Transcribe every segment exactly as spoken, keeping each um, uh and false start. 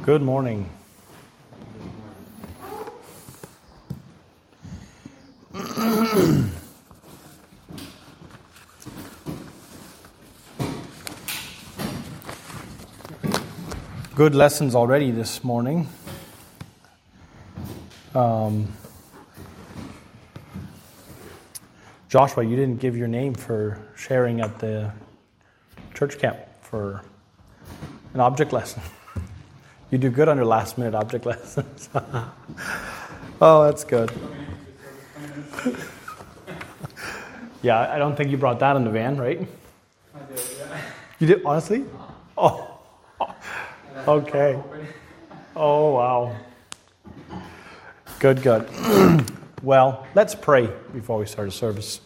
Good morning. Good lessons already this morning. Um, Joshua, you didn't give your name for sharing at the church camp for an object lesson. You do good under last minute object lessons. Oh, that's good. Yeah, I don't think you brought that in the van, right? I did, yeah. You did, honestly? Oh. Okay. Oh, wow. Good, good. Well, let's pray before we start a service.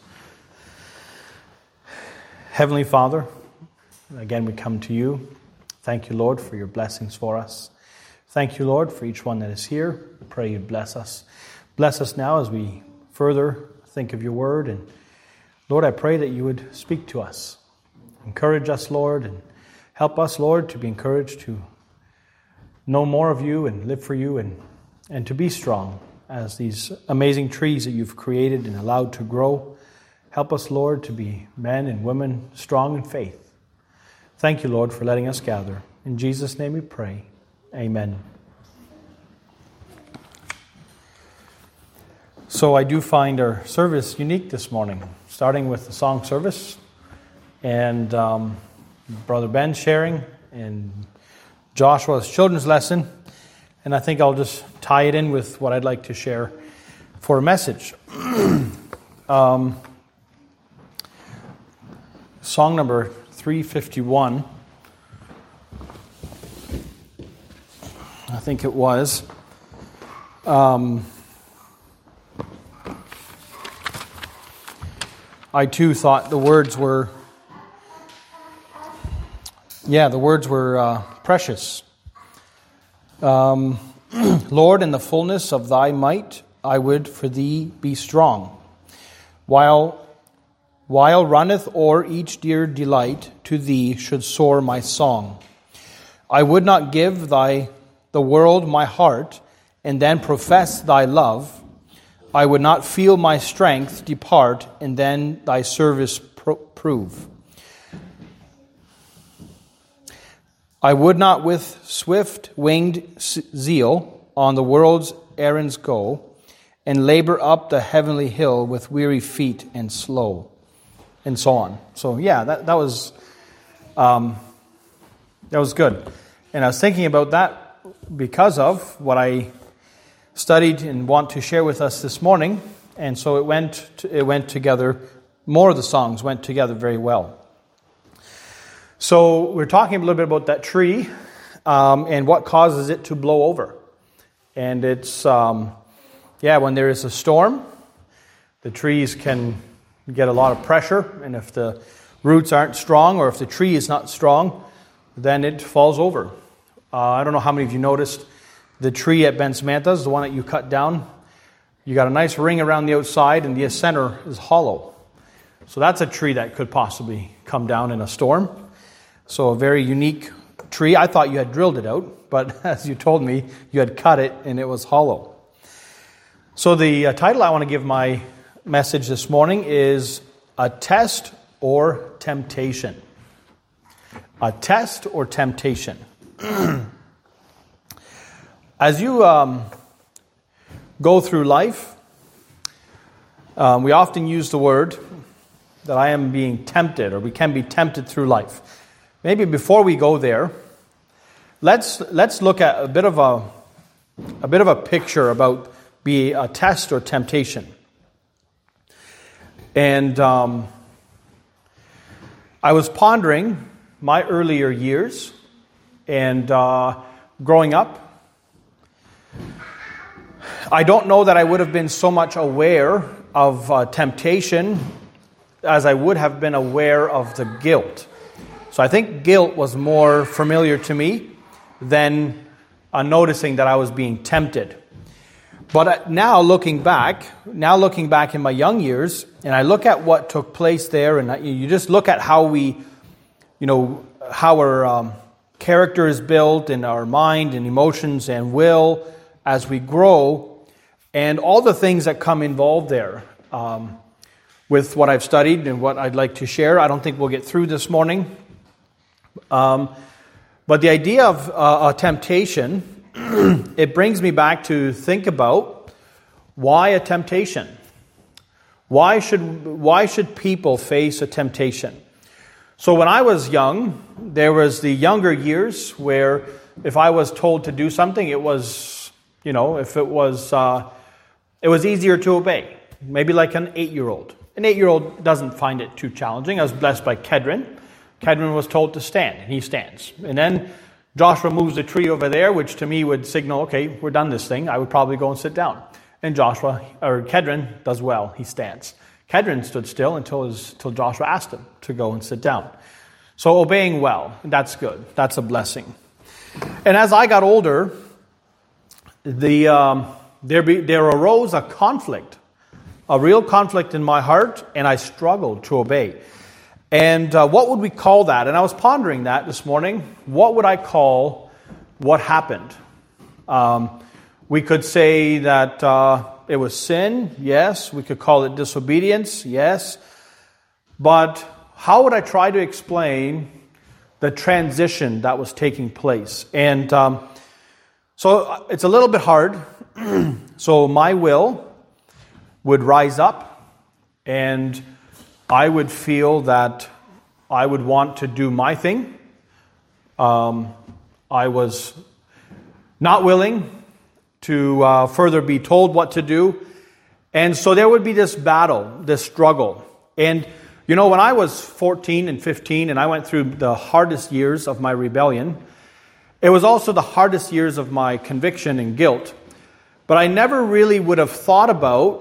Heavenly Father, again we come to you. Thank you, Lord, for your blessings for us. Thank you, Lord, for each one that is here. I pray you'd bless us. Bless us now as we further think of your word. And Lord, I pray that you would speak to us. Encourage us, Lord, and help us, Lord, to be encouraged to know more of you and live for you and, and to be strong as these amazing trees that you've created and allowed to grow. Help us, Lord, to be men and women strong in faith. Thank you, Lord, for letting us gather. In Jesus' name we pray. Amen. So I do find our service unique this morning, starting with the song service and um, Brother Ben sharing and Joshua's children's lesson. And I think I'll just tie it in with what I'd like to share for a message. um, song number three fifty-one. I think it was. Um, I too thought the words were, yeah, the words were uh, precious. Um, Lord, in the fullness of thy might, I would for thee be strong. While, while runneth o'er each dear delight, to thee should soar my song. I would not give thy the world my heart, and then profess thy love. I would not feel my strength depart, and then thy service pro- prove. I would not with swift-winged zeal on the world's errands go, and labor up the heavenly hill with weary feet and slow, and so on. So yeah, that that was um, that was good, and I was thinking about that because of what I studied and want to share with us this morning, and so it went to, it went together. More of the songs went together very well. So we're talking a little bit about that tree um, and what causes it to blow over. And it's, um, yeah, when there is a storm, the trees can get a lot of pressure. And if the roots aren't strong or if the tree is not strong, then it falls over. Uh, I don't know how many of you noticed the tree at Ben Samantha's, the one that you cut down. You got a nice ring around the outside and the center is hollow. So that's a tree that could possibly come down in a storm. So a very unique tree. I thought you had drilled it out, but as you told me, you had cut it and it was hollow. So the uh, title I want to give my message this morning is A Test or Temptation. A Test or Temptation. As you um, go through life, um, we often use the word that I am being tempted, or we can be tempted through life. Maybe before we go there, let's let's look at a bit of a a bit of a picture about be a test or temptation. And um, I was pondering my earlier years and uh, growing up. I don't know that I would have been so much aware of uh, temptation as I would have been aware of the guilt. So I think guilt was more familiar to me than uh, noticing that I was being tempted. But now looking back, now looking back in my young years, and I look at what took place there, and you just look at how we, you know, how our um, character is built in our mind and emotions and will as we grow, and all the things that come involved there. Um, with what I've studied and what I'd like to share, I don't think we'll get through this morning. Um, but the idea of uh, a temptation, it brings me back to think about why a temptation? Why should why should people face a temptation? So when I was young, there was the younger years where if I was told to do something, it was, you know, if it was, uh, it was easier to obey. Maybe like an eight-year-old. An eight-year-old doesn't find it too challenging. I was blessed by Kedron. Kedron was told to stand, and he stands. And then Joshua moves the tree over there, which to me would signal, okay, we're done this thing. I would probably go and sit down. And Joshua, or Kedron, does well. He stands. Kedron stood still until, his, until Joshua asked him to go and sit down. So obeying well, that's good. That's a blessing. And as I got older, the um, there, be, there arose a conflict, a real conflict in my heart, and I struggled to obey. And uh, what would we call that? And I was pondering that this morning. What would I call what happened? Um, we could say that uh, it was sin, yes. We could call it disobedience, yes. But how would I try to explain the transition that was taking place? And um, so it's a little bit hard. So my will would rise up, and I would feel that I would want to do my thing. Um, I was not willing to uh, further be told what to do. And so there would be this battle, this struggle. And, you know, when I was fourteen and fifteen and I went through the hardest years of my rebellion, it was also the hardest years of my conviction and guilt. But I never really would have thought about,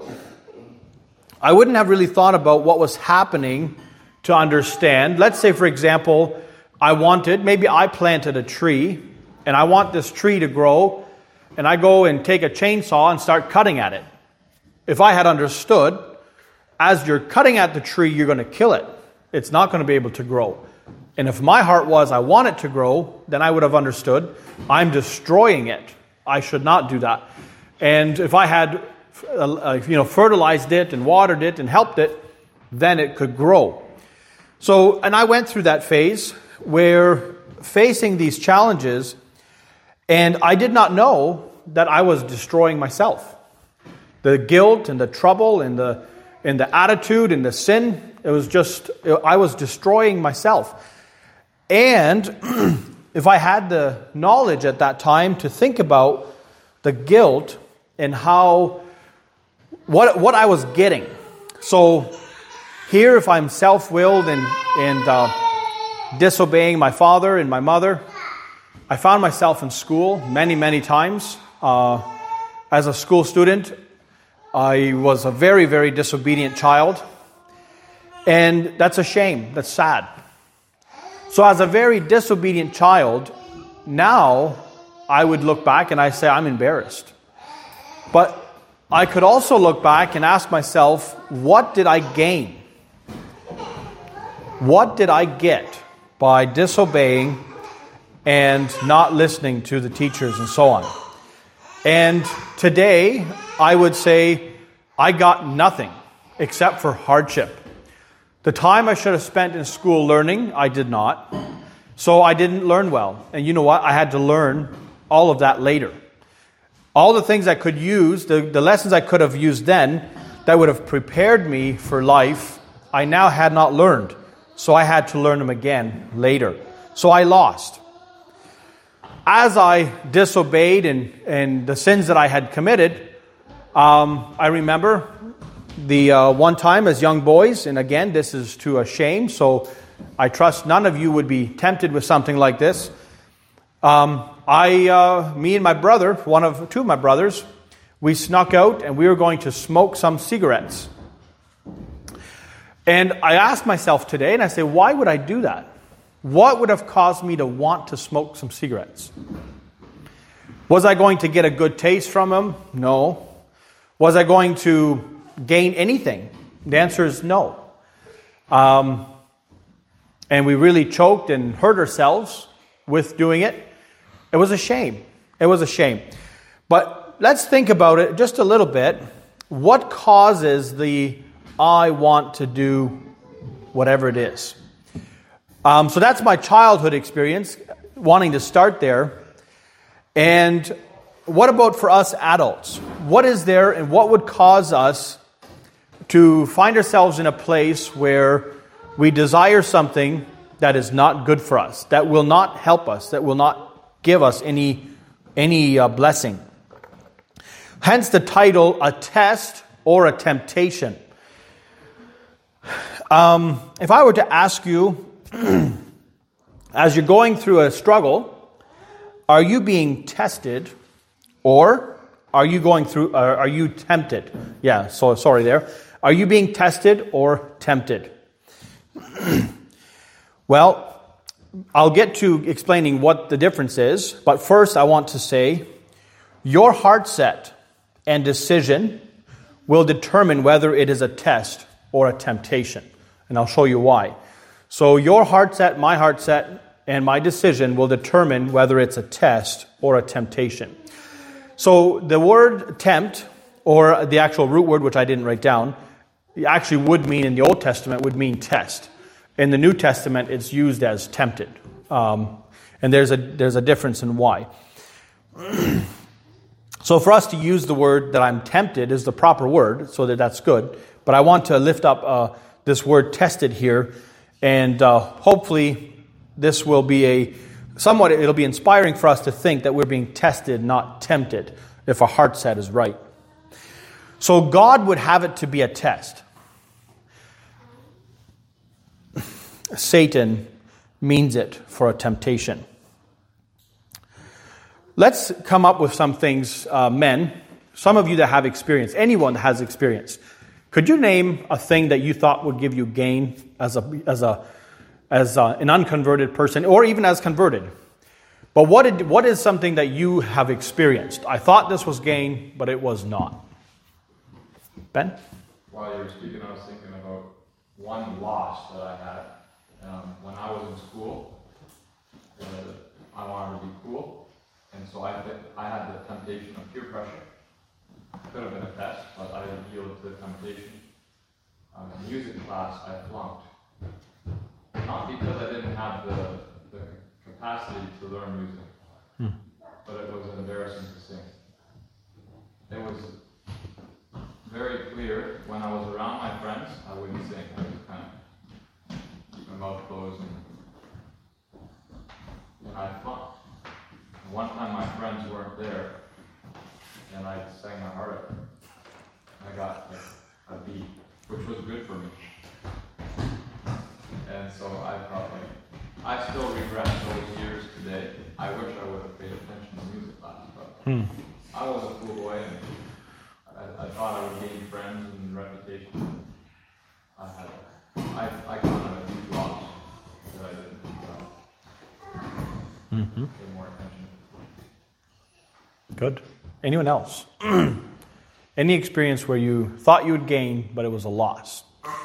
I wouldn't have really thought about what was happening to understand. Let's say, for example, I wanted, maybe I planted a tree, and I want this tree to grow, and I go and take a chainsaw and start cutting at it. If I had understood, as you're cutting at the tree, you're going to kill it. It's not going to be able to grow. And if my heart was, I want it to grow, then I would have understood, I'm destroying it. I should not do that. And if I had, uh, you know, fertilized it and watered it and helped it, then it could grow. So, and I went through that phase where facing these challenges, and I did not know that I was destroying myself. The guilt and the trouble and the and the attitude and the sin, it was just, I was destroying myself. And if I had the knowledge at that time to think about the guilt and how, what what I was getting. So here, if I'm self-willed and, and uh, disobeying my father and my mother, I found myself in school many, many times. Uh, as a school student, I was a very, very disobedient child. And that's a shame. That's sad. So as a very disobedient child, now I would look back and I say, I'm embarrassed. But I could also look back and ask myself, what did I gain? What did I get by disobeying and not listening to the teachers and so on? And today, I would say, I got nothing except for hardship. The time I should have spent in school learning, I did not. So I didn't learn well. And you know what? I had to learn all of that later. All the things I could use, the, the lessons I could have used then, that would have prepared me for life, I now had not learned. So I had to learn them again later. So I lost. As I disobeyed and, and the sins that I had committed, um, I remember the uh, one time as young boys, and again, this is to a shame, so I trust none of you would be tempted with something like this. Um, I, uh, me and my brother, one of two of my brothers, we snuck out and we were going to smoke some cigarettes. And I asked myself today, and I say, why would I do that? What would have caused me to want to smoke some cigarettes? Was I going to get a good taste from them? No. Was I going to gain anything? The answer is no. Um, and we really choked and hurt ourselves with doing it. It was a shame. It was a shame. But let's think about it just a little bit. What causes the I want to do whatever it is? Um, so that's my childhood experience, wanting to start there. And what about for us adults? What is there and what would cause us to find ourselves in a place where we desire something that is not good for us, that will not help us, that will not give us any, any uh, blessing? Hence the title, A Test or a Temptation. Um, if I were to ask you, as you're going through a struggle, are you being tested or are you going through, uh, are you tempted? Yeah, so sorry there. Are you being tested or tempted? Well, I'll get to explaining what the difference is, but first I want to say your heart set and decision will determine whether it is a test or a temptation, and I'll show you why. So your heart set, my heart set, and my decision will determine whether it's a test or a temptation. So the word tempt, or the actual root word, which I didn't write down, actually would mean, in the Old Testament, would mean test. In the New Testament, it's used as tempted. Um, and there's a there's a difference in why. So for us to use the word that I'm tempted is the proper word, so that that's good. But I want to lift up uh, this word tested here, and uh, hopefully this will be a somewhat, it'll be inspiring for us to think that we're being tested, not tempted, if our heart set is right. So God would have it to be a test. Satan means it for a temptation. Let's come up with some things, uh, men, some of you that have experience, anyone that has experience. Could you name a thing that you thought would give you gain as a as a as a, an unconverted person, or even as converted? But what did, what is something that you have experienced? I thought this was gain, but it was not. Ben? While you were speaking, I was thinking about one loss that I had. Um, when I was in school, uh, I wanted to be cool, and so I th- I had the temptation of peer pressure. Could have been a test, but I yielded to the temptation. Um, in music class, I flunked. Not because I didn't have the, the capacity to learn music, hmm. but it was embarrassing to sing. It was very clear when I was around my friends, I wouldn't sing. I would kind of keep my mouth closed, and, and I flunked. And one time my friends weren't there, and I sang my heart out. I got like, a B, which was good for me. And so I thought, like, I still regret those years today. I wish I would have paid attention to music class, but hmm. I was a cool boy, and I, I thought I would gain friends and reputation. I had, I, I counted a huge loss that I didn't uh, mm-hmm. pay more attention. Good. Anyone else? Any experience where you thought you would gain, but it was a loss?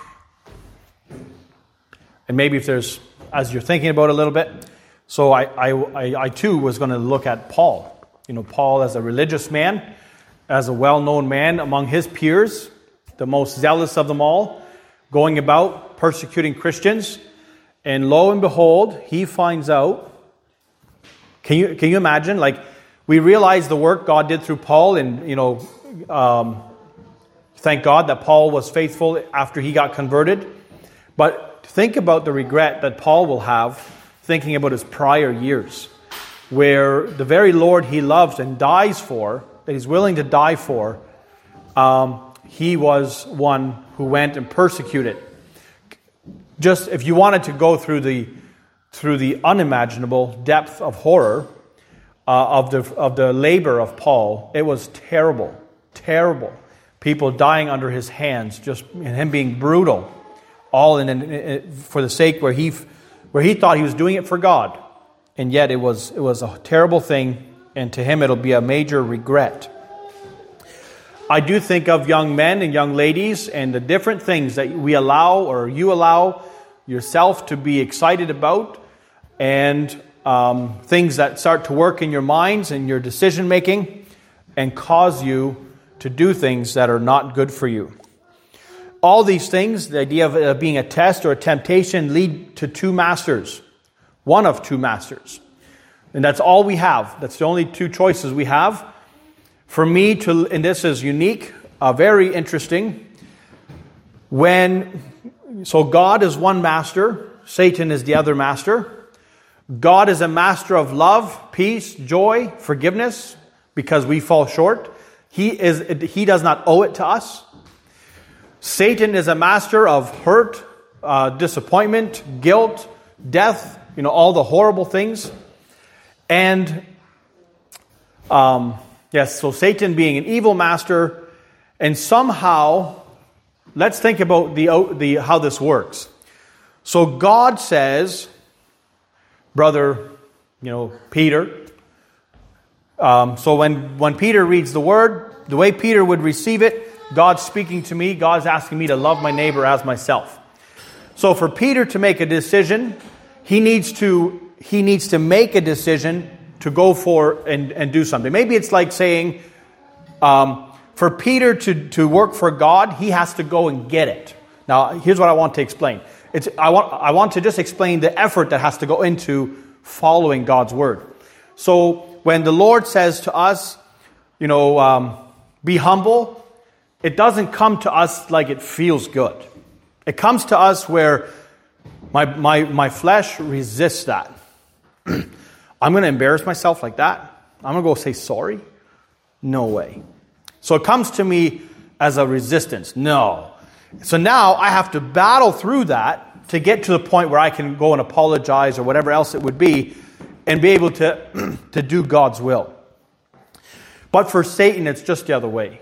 And maybe if there's, as you're thinking about it a little bit, so I, I, I, I too was going to look at Paul. You know, Paul as a religious man, as a well-known man among his peers, the most zealous of them all, going about persecuting Christians. And lo and behold, he finds out, can you can you imagine, like, we realize the work God did through Paul, and, you know, um, thank God that Paul was faithful after he got converted. But think about the regret that Paul will have thinking about his prior years, where the very Lord he loves and dies for, that he's willing to die for, um, he was one who went and persecuted. Just if you wanted to go through the through the unimaginable depth of horror uh, of the of the labor of Paul, it was terrible, terrible. People dying under his hands, just and him being brutal, all in, in, in for the sake where he where he thought he was doing it for God, and yet it was it was a terrible thing, and to him it'll be a major regret. I do think of young men and young ladies and the different things that we allow or you allow yourself to be excited about, and um, things that start to work in your minds and your decision making and cause you to do things that are not good for you. All these things, the idea of uh, being a test or a temptation, lead to two masters. One of two masters. And that's all we have. That's the only two choices we have. For me to, and this is unique, uh, very interesting. When, so God is one master, Satan is the other master. God is a master of love, peace, joy, forgiveness, because we fall short. He is, he does not owe it to us. Satan is a master of hurt, uh, disappointment, guilt, death, you know, all the horrible things. And, um, yes, so Satan being an evil master, and somehow, let's think about the, the how this works. So God says, brother, you know, Peter, um, so when, when Peter reads the word, the way Peter would receive it, God's speaking to me, God's asking me to love my neighbor as myself. So for Peter to make a decision, he needs to he needs to make a decision to go for and, and do something. Maybe it's like saying, um, for Peter to, to work for God, he has to go and get it. Now, here's what I want to explain. It's I want I want to just explain the effort that has to go into following God's word. So when the Lord says to us, you know, um, be humble, it doesn't come to us like it feels good. It comes to us where my my my flesh resists that. I'm going to embarrass myself like that? I'm going to go say sorry? No way. So it comes to me as a resistance. No. So now I have to battle through that to get to the point where I can go and apologize or whatever else it would be and be able to, to do God's will. But for Satan, it's just the other way.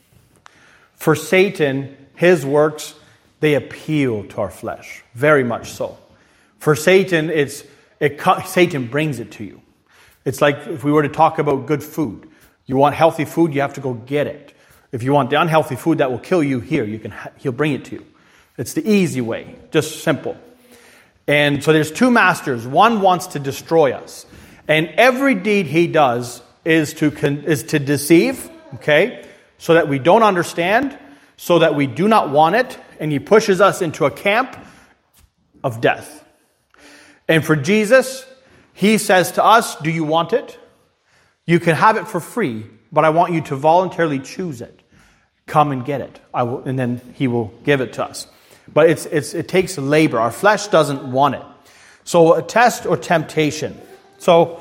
For Satan, his works, they appeal to our flesh. Very much so. For Satan, it's it, Satan brings it to you. It's like if we were to talk about good food. You want healthy food, you have to go get it. If you want the unhealthy food that will kill you, here, you can. He'll bring it to you. It's the easy way, just simple. And so there's two masters. One wants to destroy us. And every deed he does is to is to deceive, okay, so that we don't understand, so that we do not want it, and he pushes us into a camp of death. And for Jesus, he says to us, do you want it? You can have it for free, but I want you to voluntarily choose it. Come and get it. I will, and then he will give it to us. But it's, it's, it takes labor. Our flesh doesn't want it. So a test or temptation. So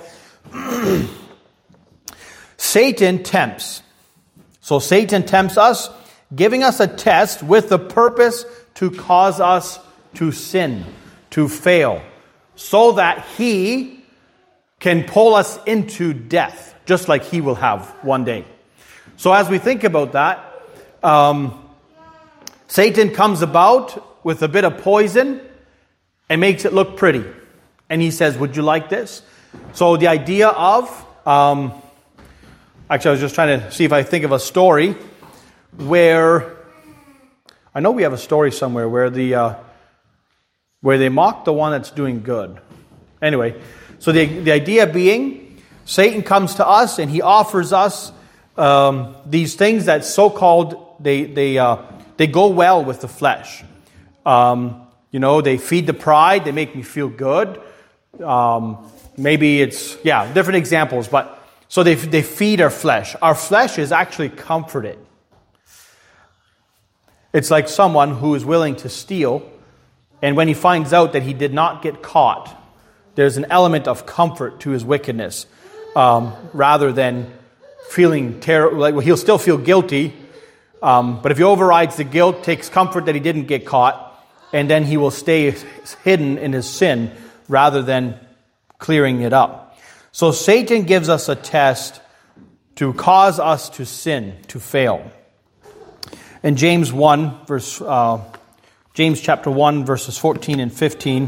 Satan tempts. So Satan tempts us, giving us a test with the purpose to cause us to sin, to fail, so that he can pull us into death, just like he will have one day. So as we think about that, um, Satan comes about with a bit of poison and makes it look pretty. And he says, would you like this? So the idea of, um, actually I was just trying to see if I think of a story where, I know we have a story somewhere where the uh, where they mock the one that's doing good. Anyway, so the the idea being, Satan comes to us and he offers us um, these things that so-called, they they uh, they go well with the flesh. Um, you know, they feed the pride, they make me feel good. Um, maybe it's, yeah, different examples, but so they they feed our flesh. Our flesh is actually comforted. It's like someone who is willing to steal, and when he finds out that he did not get caught, there's an element of comfort to his wickedness, um, rather than feeling terrible. Like, well, he'll still feel guilty, um, but if he overrides the guilt, takes comfort that he didn't get caught, and then he will stay hidden in his sin rather than clearing it up. So Satan gives us a test to cause us to sin, to fail. In James one, verse uh, James chapter one, verses fourteen and fifteen.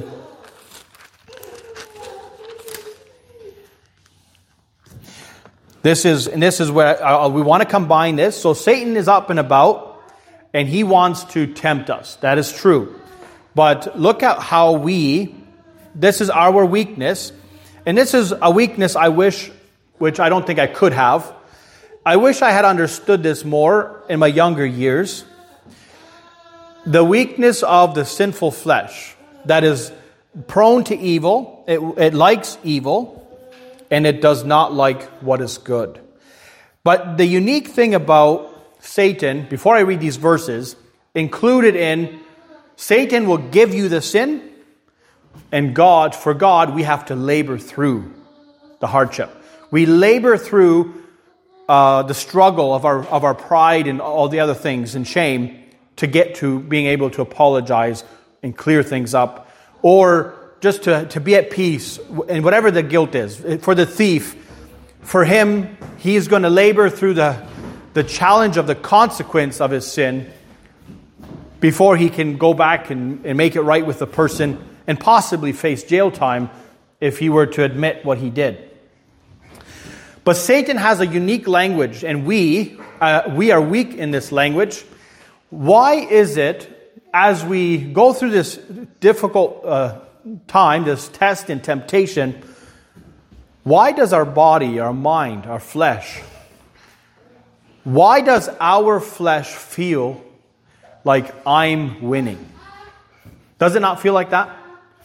This is and this is where uh, we want to combine this. So Satan is up and about, and he wants to tempt us. That is true. But look at how we, this is our weakness, and this is a weakness I wish, which I don't think I could have. I wish I had understood this more in my younger years. The weakness of the sinful flesh that is prone to evil, it, it likes evil, and it does not like what is good. But the unique thing about Satan, before I read these verses, included in Satan will give you the sin, and God, for God, we have to labor through the hardship. We labor through uh, the struggle of our of our pride and all the other things and shame to get to being able to apologize and clear things up, or just to, to be at peace in whatever the guilt is. For the thief, for him, he is going to labor through the, the challenge of the consequence of his sin before he can go back and, and make it right with the person and possibly face jail time if he were to admit what he did. But Satan has a unique language, and we, uh, we are weak in this language. Why is it, as we go through this difficult uh, time, this test and temptation, why does our body, our mind, our flesh, why does our flesh feel like I'm winning? Does it not feel like that?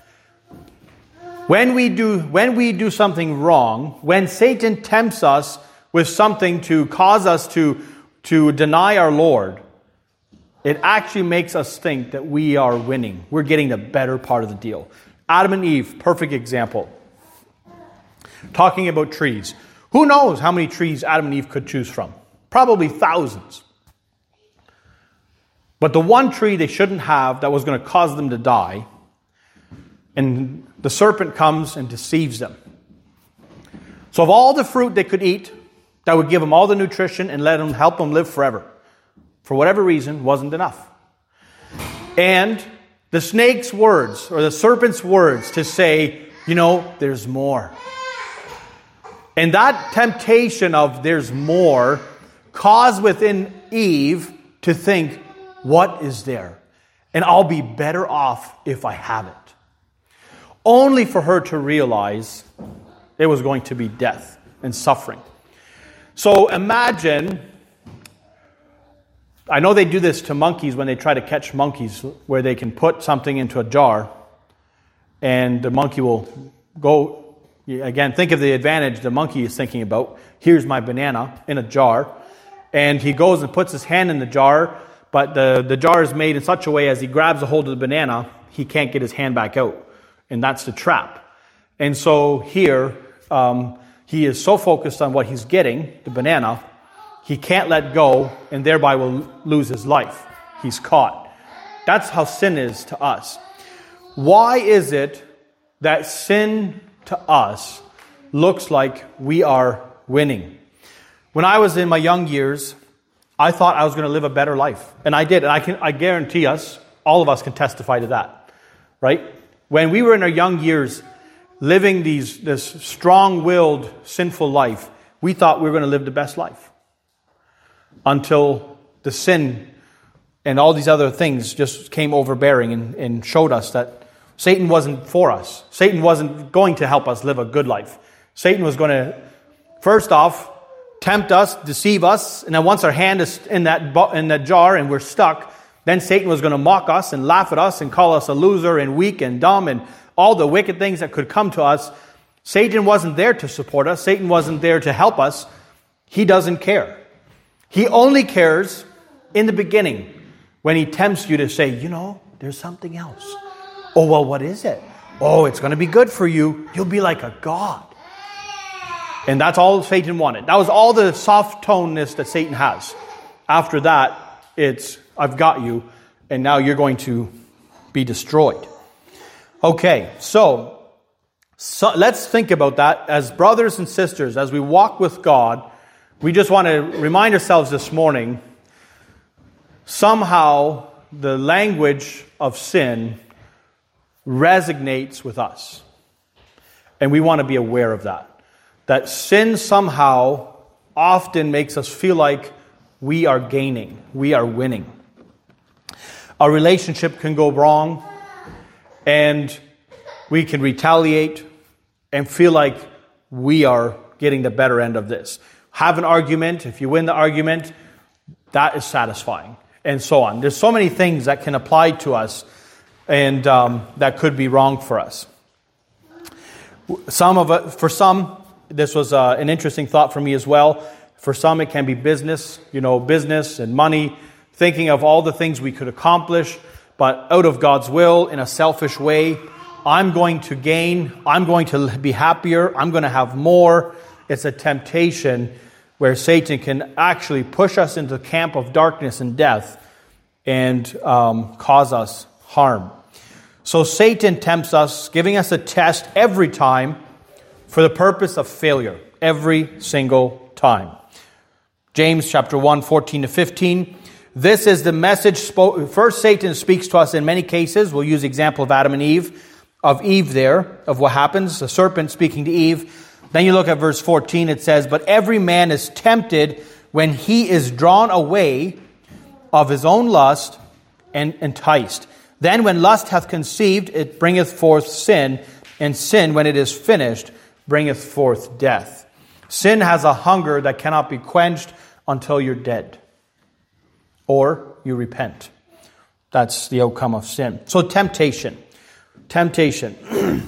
When we do, when we do something wrong, when Satan tempts us with something to cause us to, to deny our Lord, it actually makes us think that we are winning. We're getting the better part of the deal. Adam and Eve, perfect example. Talking about trees. Who knows how many trees Adam and Eve could choose from? Probably thousands. But the one tree they shouldn't have that was going to cause them to die, and the serpent comes and deceives them. So of all the fruit they could eat, that would give them all the nutrition and let them help them live forever, for whatever reason, wasn't enough. And the snake's words, or the serpent's words to say, you know, there's more. And that temptation of there's more caused within Eve to think, what is there? And I'll be better off if I have it. Only for her to realize it was going to be death and suffering. So imagine, I know they do this to monkeys when they try to catch monkeys, where they can put something into a jar and the monkey will go, again, think of the advantage the monkey is thinking about. Here's my banana in a jar. And he goes and puts his hand in the jar, but the, the jar is made in such a way as he grabs a hold of the banana, he can't get his hand back out. And that's the trap. And so here, um, he is so focused on what he's getting, the banana, he can't let go and thereby will lose his life. He's caught. That's how sin is to us. Why is it that sin to us looks like we are winning? When I was in my young years, I thought I was going to live a better life. And I did. And I can, I guarantee us, all of us can testify to that. Right? When we were in our young years, living these this strong-willed, sinful life, we thought we were going to live the best life. Until the sin and all these other things just came overbearing and, and showed us that Satan wasn't for us. Satan wasn't going to help us live a good life. Satan was going to, first off, tempt us, deceive us, and then once our hand is in that in that jar and we're stuck, then Satan was going to mock us and laugh at us and call us a loser and weak and dumb and all the wicked things that could come to us. Satan wasn't there to support us. Satan wasn't there to help us. He doesn't care. He only cares in the beginning when he tempts you to say, you know, there's something else. Oh, well, what is it? Oh, it's going to be good for you. You'll be like a god. And that's all Satan wanted. That was all the soft-tonedness that Satan has. After that, it's, I've got you, and now you're going to be destroyed. Okay, so, so let's think about that as brothers and sisters, as we walk with God. We just want to remind ourselves this morning, somehow the language of sin resonates with us. And we want to be aware of that. That sin somehow often makes us feel like we are gaining, we are winning. Our relationship can go wrong, and we can retaliate, and feel like we are getting the better end of this. Have an argument. If you win the argument, that is satisfying, and so on. There's so many things that can apply to us, and um, that could be wrong for us. Some of it, for some, this was uh, an interesting thought for me as well. For some, it can be business, you know, business and money, thinking of all the things we could accomplish, but out of God's will, in a selfish way. I'm going to gain, I'm going to be happier, I'm going to have more. It's a temptation where Satan can actually push us into the camp of darkness and death and um, cause us harm. So Satan tempts us, giving us a test every time for the purpose of failure, every single time. James chapter one, fourteen to fifteen. This is the message spoke. First, Satan speaks to us in many cases. We'll use the example of Adam and Eve, of Eve there, of what happens, the serpent speaking to Eve. Then you look at verse fourteen, it says, but every man is tempted when he is drawn away of his own lust and enticed. Then when lust hath conceived, it bringeth forth sin, and sin, when it is finished, bringeth forth death. Sin has a hunger that cannot be quenched until you're dead, or you repent. That's the outcome of sin. So temptation. Temptation.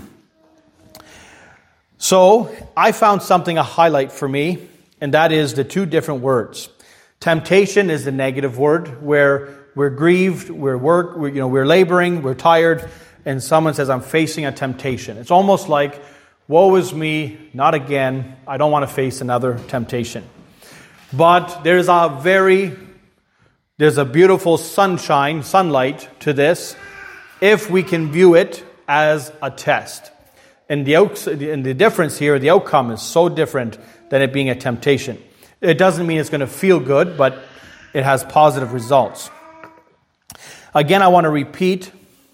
So I found something, a highlight for me, and that is the two different words. Temptation is the negative word, where we're grieved, we're work, we're, you know, we're laboring, we're tired, and someone says, I'm facing a temptation. It's almost like, woe is me, not again. I don't want to face another temptation. But there's a very, there's a beautiful sunshine, sunlight to this, if we can view it as a test. And the, and the difference here, the outcome is so different than it being a temptation. It doesn't mean it's going to feel good, but it has positive results. Again, I want to repeat.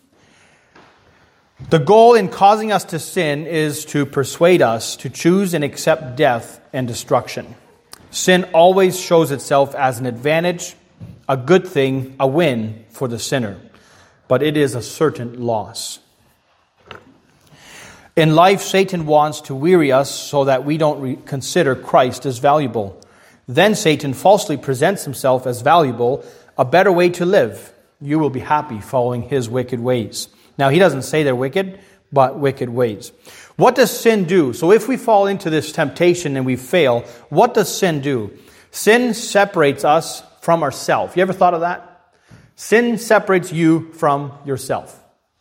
The goal in causing us to sin is to persuade us to choose and accept death and destruction. Sin always shows itself as an advantage, a good thing, a win for the sinner. But it is a certain loss. In life, Satan wants to weary us so that we don't re- consider Christ as valuable. Then Satan falsely presents himself as valuable, a better way to live. You will be happy following his wicked ways. Now, he doesn't say they're wicked, but wicked ways. What does sin do? So if we fall into this temptation and we fail, what does sin do? Sin separates us from ourselves. You ever thought of that? Sin separates you from yourself.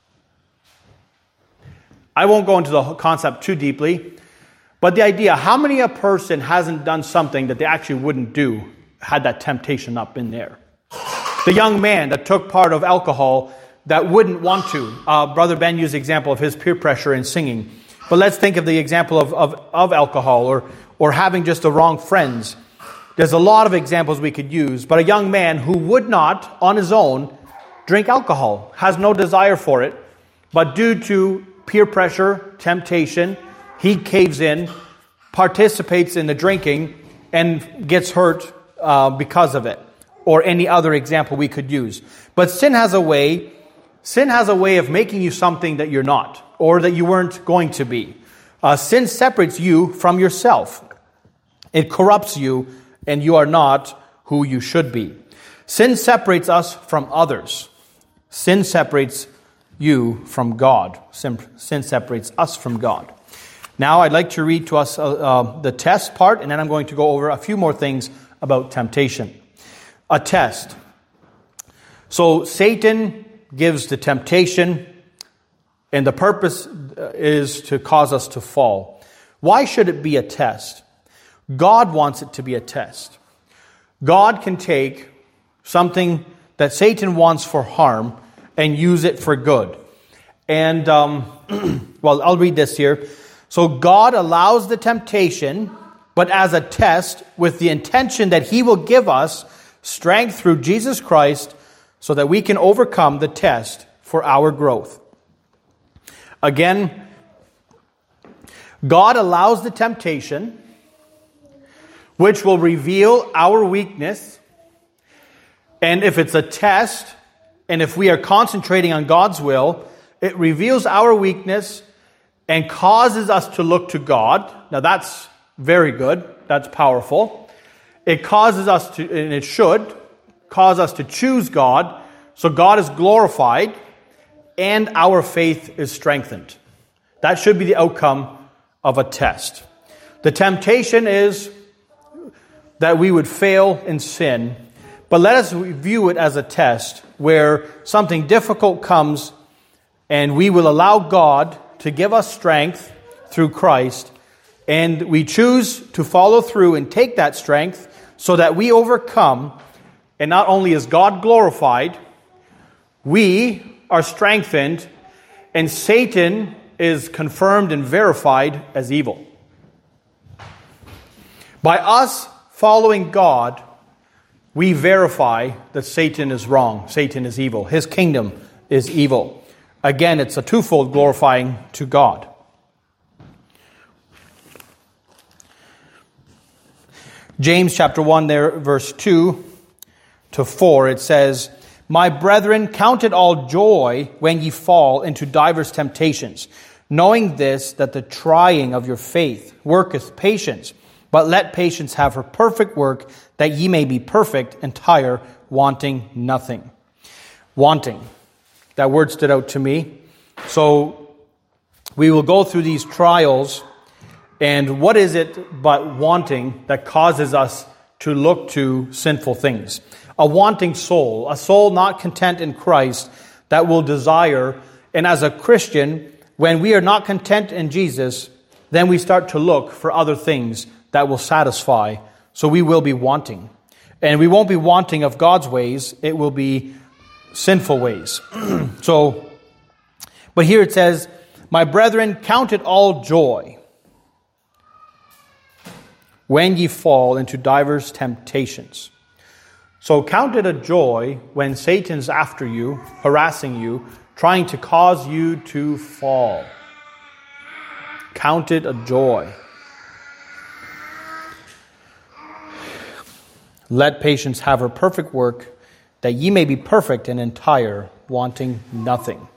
I won't go into the concept too deeply, but the idea, how many a person hasn't done something that they actually wouldn't do had that temptation not been there? The young man that took part of alcohol that wouldn't want to. Uh, Brother Ben used the example of his peer pressure in singing. But let's think of the example of, of, of alcohol or, or having just the wrong friends. There's a lot of examples we could use, but a young man who would not, on his own, drink alcohol, has no desire for it, but due to peer pressure, temptation, he caves in, participates in the drinking, and gets hurt uh, because of it. Or any other example we could use. But sin has a way, sin has a way of making you something that you're not, or that you weren't going to be. Uh, sin separates you from yourself. It corrupts you, and you are not who you should be. Sin separates us from others. Sin separates you from God. Sin, sin separates us from God. Now I'd like to read to us uh, uh, the test part, and then I'm going to go over a few more things about temptation. A test. So Satan gives the temptation, and the purpose is to cause us to fall. Why should it be a test? God wants it to be a test. God can take something that Satan wants for harm and use it for good. And, um, well, I'll read this here. So God allows the temptation, but as a test with the intention that he will give us strength through Jesus Christ so that we can overcome the test for our growth. Again, God allows the temptation, which will reveal our weakness. And if it's a test, and if we are concentrating on God's will, it reveals our weakness and causes us to look to God. Now that's very good. That's powerful. It causes us to, and it should, cause us to choose God. So God is glorified and our faith is strengthened. That should be the outcome of a test. The temptation is that we would fail in sin, but let us view it as a test where something difficult comes and we will allow God to give us strength through Christ, and we choose to follow through and take that strength so that we overcome, and not only is God glorified, we are strengthened, and Satan is confirmed and verified as evil. By us following God, we verify that Satan is wrong, Satan is evil, his kingdom is evil. Again, it's a twofold glorifying to God. James chapter one, there, verse two to four, it says, My brethren, count it all joy when ye fall into divers temptations, knowing this, that the trying of your faith worketh patience. But let patience have her perfect work, that ye may be perfect, entire, wanting nothing. Wanting. That word stood out to me. So we will go through these trials, and what is it but wanting that causes us to look to sinful things? A wanting soul, a soul not content in Christ that will desire. And as a Christian, when we are not content in Jesus, then we start to look for other things that will satisfy. So we will be wanting. And we won't be wanting of God's ways. It will be sinful ways. So, but here it says, My brethren, count it all joy when ye fall into divers temptations. So count it a joy when Satan's after you, harassing you, trying to cause you to fall. Count it a joy. Let patience have her perfect work, that ye may be perfect and entire, wanting nothing.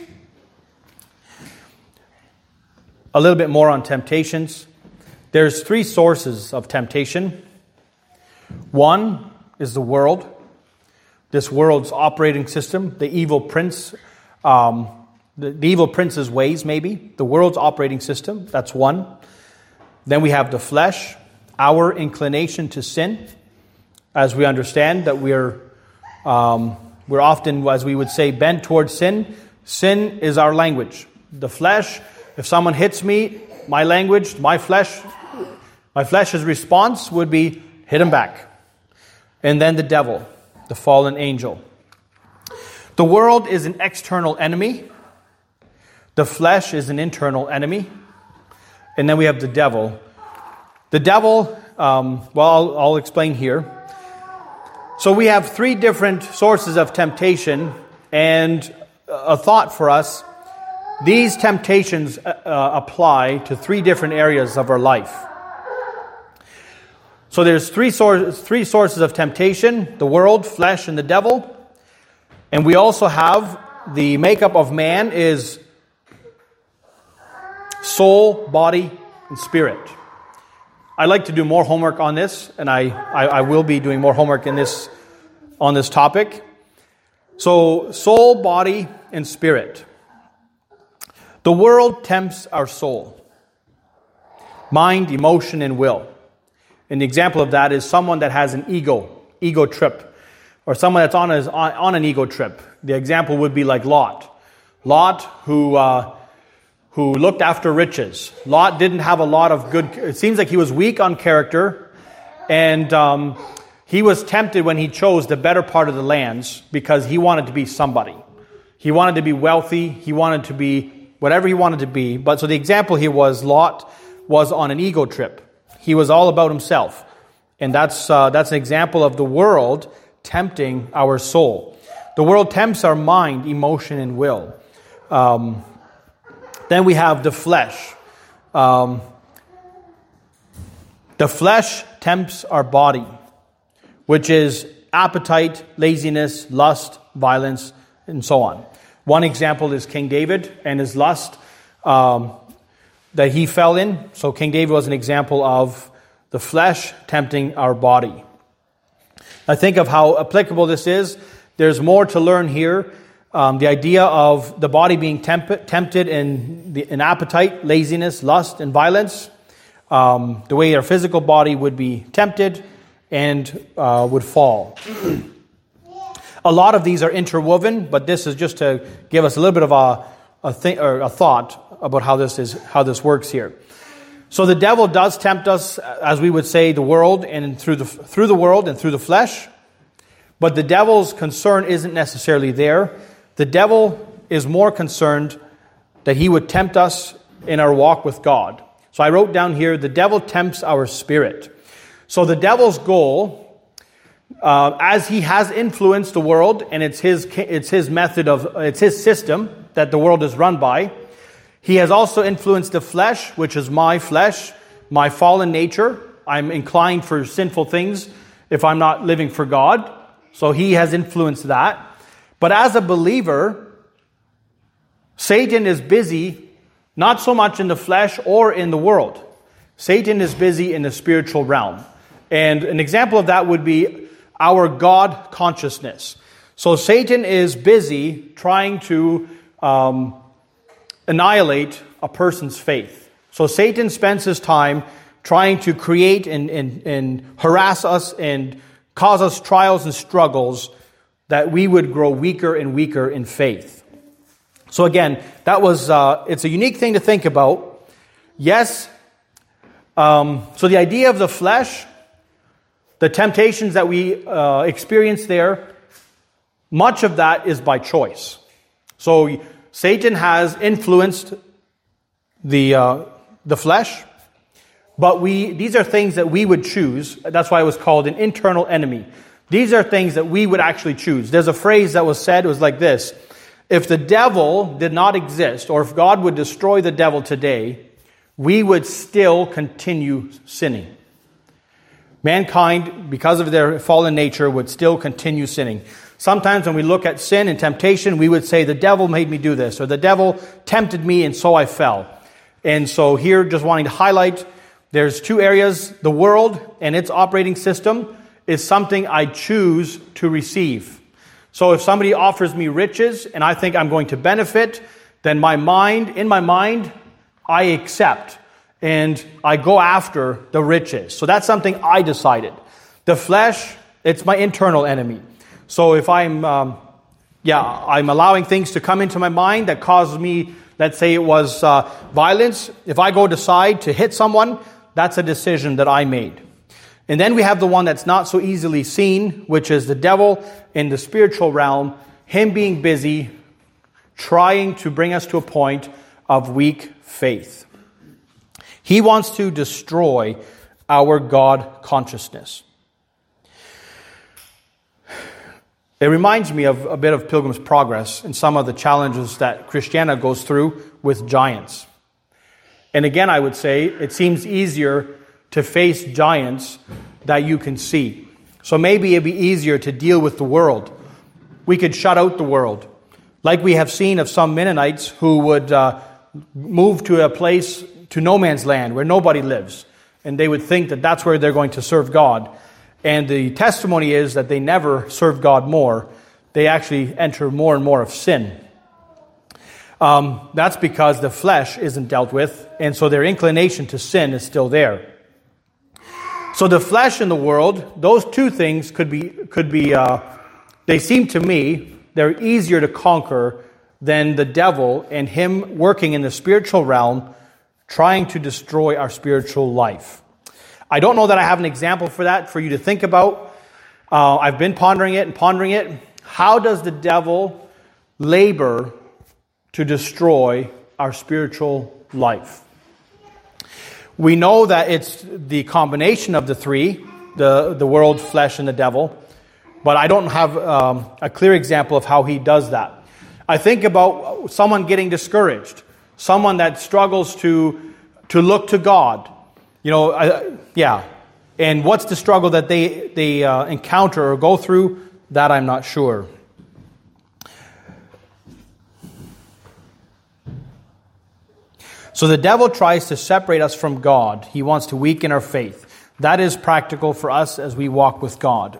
A little bit more on temptations. There's three sources of temptation. One is the world. This world's operating system, the evil prince, um, the, the evil prince's ways, maybe. The world's operating system, that's one. Then we have the flesh, our inclination to sin. As we understand that we're um, we're often, as we would say, bent towards sin. Sin is our language. The flesh, if someone hits me, my language, my flesh, my flesh's response would be hit him back. And then the devil, the fallen angel. The world is an external enemy. The flesh is an internal enemy. And then we have the devil. The devil, um, well, I'll, I'll explain here. So we have three different sources of temptation, and a thought for us. These temptations uh, apply to three different areas of our life. So there's three, sources, three sources of temptation: the world, flesh, and the devil. And we also have the makeup of man is soul, body, and spirit. I'd like to do more homework on this, and I, I, I will be doing more homework in this on this topic. So, soul, body, and spirit. The world tempts our soul. Mind, emotion, and will. An example of that is someone that has an ego, ego trip, or someone that's on, a, on, on an ego trip. The example would be like Lot. Lot, who... Uh, who looked after riches. Lot didn't have a lot of good... It seems like he was weak on character, and um, he was tempted when he chose the better part of the lands because he wanted to be somebody. He wanted to be wealthy. He wanted to be whatever he wanted to be. But so the example here was Lot was on an ego trip. He was all about himself. And that's uh, that's an example of the world tempting our soul. The world tempts our mind, emotion, and will. Um... Then we have the flesh. Um, the flesh tempts our body, which is appetite, laziness, lust, violence, and so on. One example is King David and his lust. Um, that he fell in. So King David was an example of the flesh tempting our body. I think of how applicable this is. There's more to learn here. Um, the idea of the body being temp- tempted in, the, in appetite, laziness, lust, and violence. Um, the way our physical body would be tempted and uh, would fall. A lot of these are interwoven, but this is just to give us a little bit of a, a, th- or a thought about how this is how this works here. So the devil does tempt us, as we would say, the world and through the through the world and through the flesh. But the devil's concern isn't necessarily there. The devil is more concerned that he would tempt us in our walk with God. So I wrote down here, the devil tempts our spirit. So the devil's goal, uh, as he has influenced the world, and it's his it's his method of it's his system that the world is run by. He has also influenced the flesh, which is my flesh, my fallen nature. I'm inclined for sinful things if I'm not living for God. So he has influenced that. But as a believer, Satan is busy, not so much in the flesh or in the world. Satan is busy in the spiritual realm. And an example of that would be our God consciousness. So Satan is busy trying to um, annihilate a person's faith. So Satan spends his time trying to create and, and, and harass us and cause us trials and struggles that we would grow weaker and weaker in faith. So again, that was, uh, it's a unique thing to think about. Yes, um, so the idea of the flesh, the temptations that we uh, experience there, much of that is by choice. So Satan has influenced the uh, the flesh, but we these are things that we would choose. That's why it was called an internal enemy. These are things that we would actually choose. There's a phrase that was said, it was like this: if the devil did not exist, or if God would destroy the devil today, we would still continue sinning. Mankind, because of their fallen nature, would still continue sinning. Sometimes when we look at sin and temptation, we would say, the devil made me do this, or the devil tempted me and so I fell. And so here, just wanting to highlight, there's two areas. The world and its operating system is something I choose to receive. So if somebody offers me riches and I think I'm going to benefit, then my mind, in my mind, I accept and I go after the riches. So that's something I decided. The flesh, it's my internal enemy. So if I'm, um, yeah, I'm allowing things to come into my mind that cause me, let's say it was uh, violence. If I go decide to hit someone, that's a decision that I made. And then we have the one that's not so easily seen, which is the devil in the spiritual realm, him being busy, trying to bring us to a point of weak faith. He wants to destroy our God consciousness. It reminds me of a bit of Pilgrim's Progress and some of the challenges that Christiana goes through with giants. And again, I would say it seems easier to face giants that you can see. So maybe it'd be easier to deal with the world. We could shut out the world. Like we have seen of some Mennonites who would uh, move to a place, to no man's land, where nobody lives. And they would think that that's where they're going to serve God. And the testimony is that they never serve God more. They actually enter more and more of sin. Um, that's because the flesh isn't dealt with, and so their inclination to sin is still there. So the flesh and the world, those two things could be, could be. Uh, they seem to me, they're easier to conquer than the devil and him working in the spiritual realm, trying to destroy our spiritual life. I don't know that I have an example for that for you to think about. Uh, I've been pondering it and pondering it. How does the devil labor to destroy our spiritual life? We know that it's the combination of the three, the, the world, flesh, and the devil. But I don't have um, a clear example of how he does that. I think about someone getting discouraged, someone that struggles to, to look to God. You know, uh, yeah. And what's the struggle that they, they uh, encounter or go through? That I'm not sure. So the devil tries to separate us from God. He wants to weaken our faith. That is practical for us as we walk with God.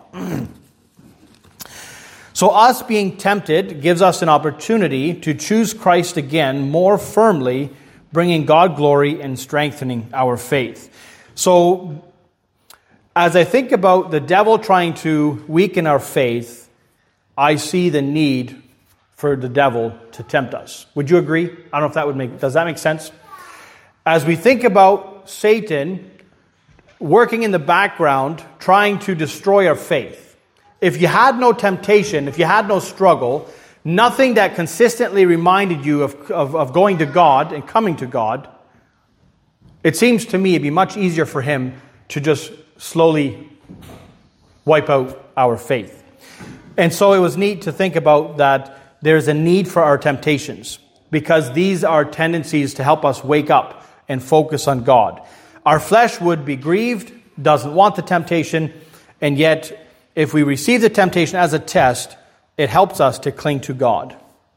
So us being tempted gives us an opportunity to choose Christ again more firmly, bringing God glory and strengthening our faith. So as I think about the devil trying to weaken our faith, I see the need for the devil to tempt us. Would you agree? I don't know if that would make, does that make sense? As we think about Satan working in the background, trying to destroy our faith, if you had no temptation, if you had no struggle, nothing that consistently reminded you of, of, of going to God and coming to God, it seems to me it'd be much easier for him to just slowly wipe out our faith. And so it was neat to think about that there's a need for our temptations, because these are tendencies to help us wake up and focus on God. Our flesh would be grieved, doesn't want the temptation, and yet if we receive the temptation as a test, it helps us to cling to God.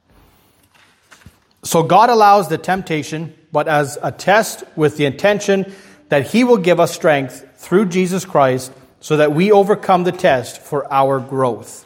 So God allows the temptation, but as a test with the intention that He will give us strength through Jesus Christ so that we overcome the test for our growth.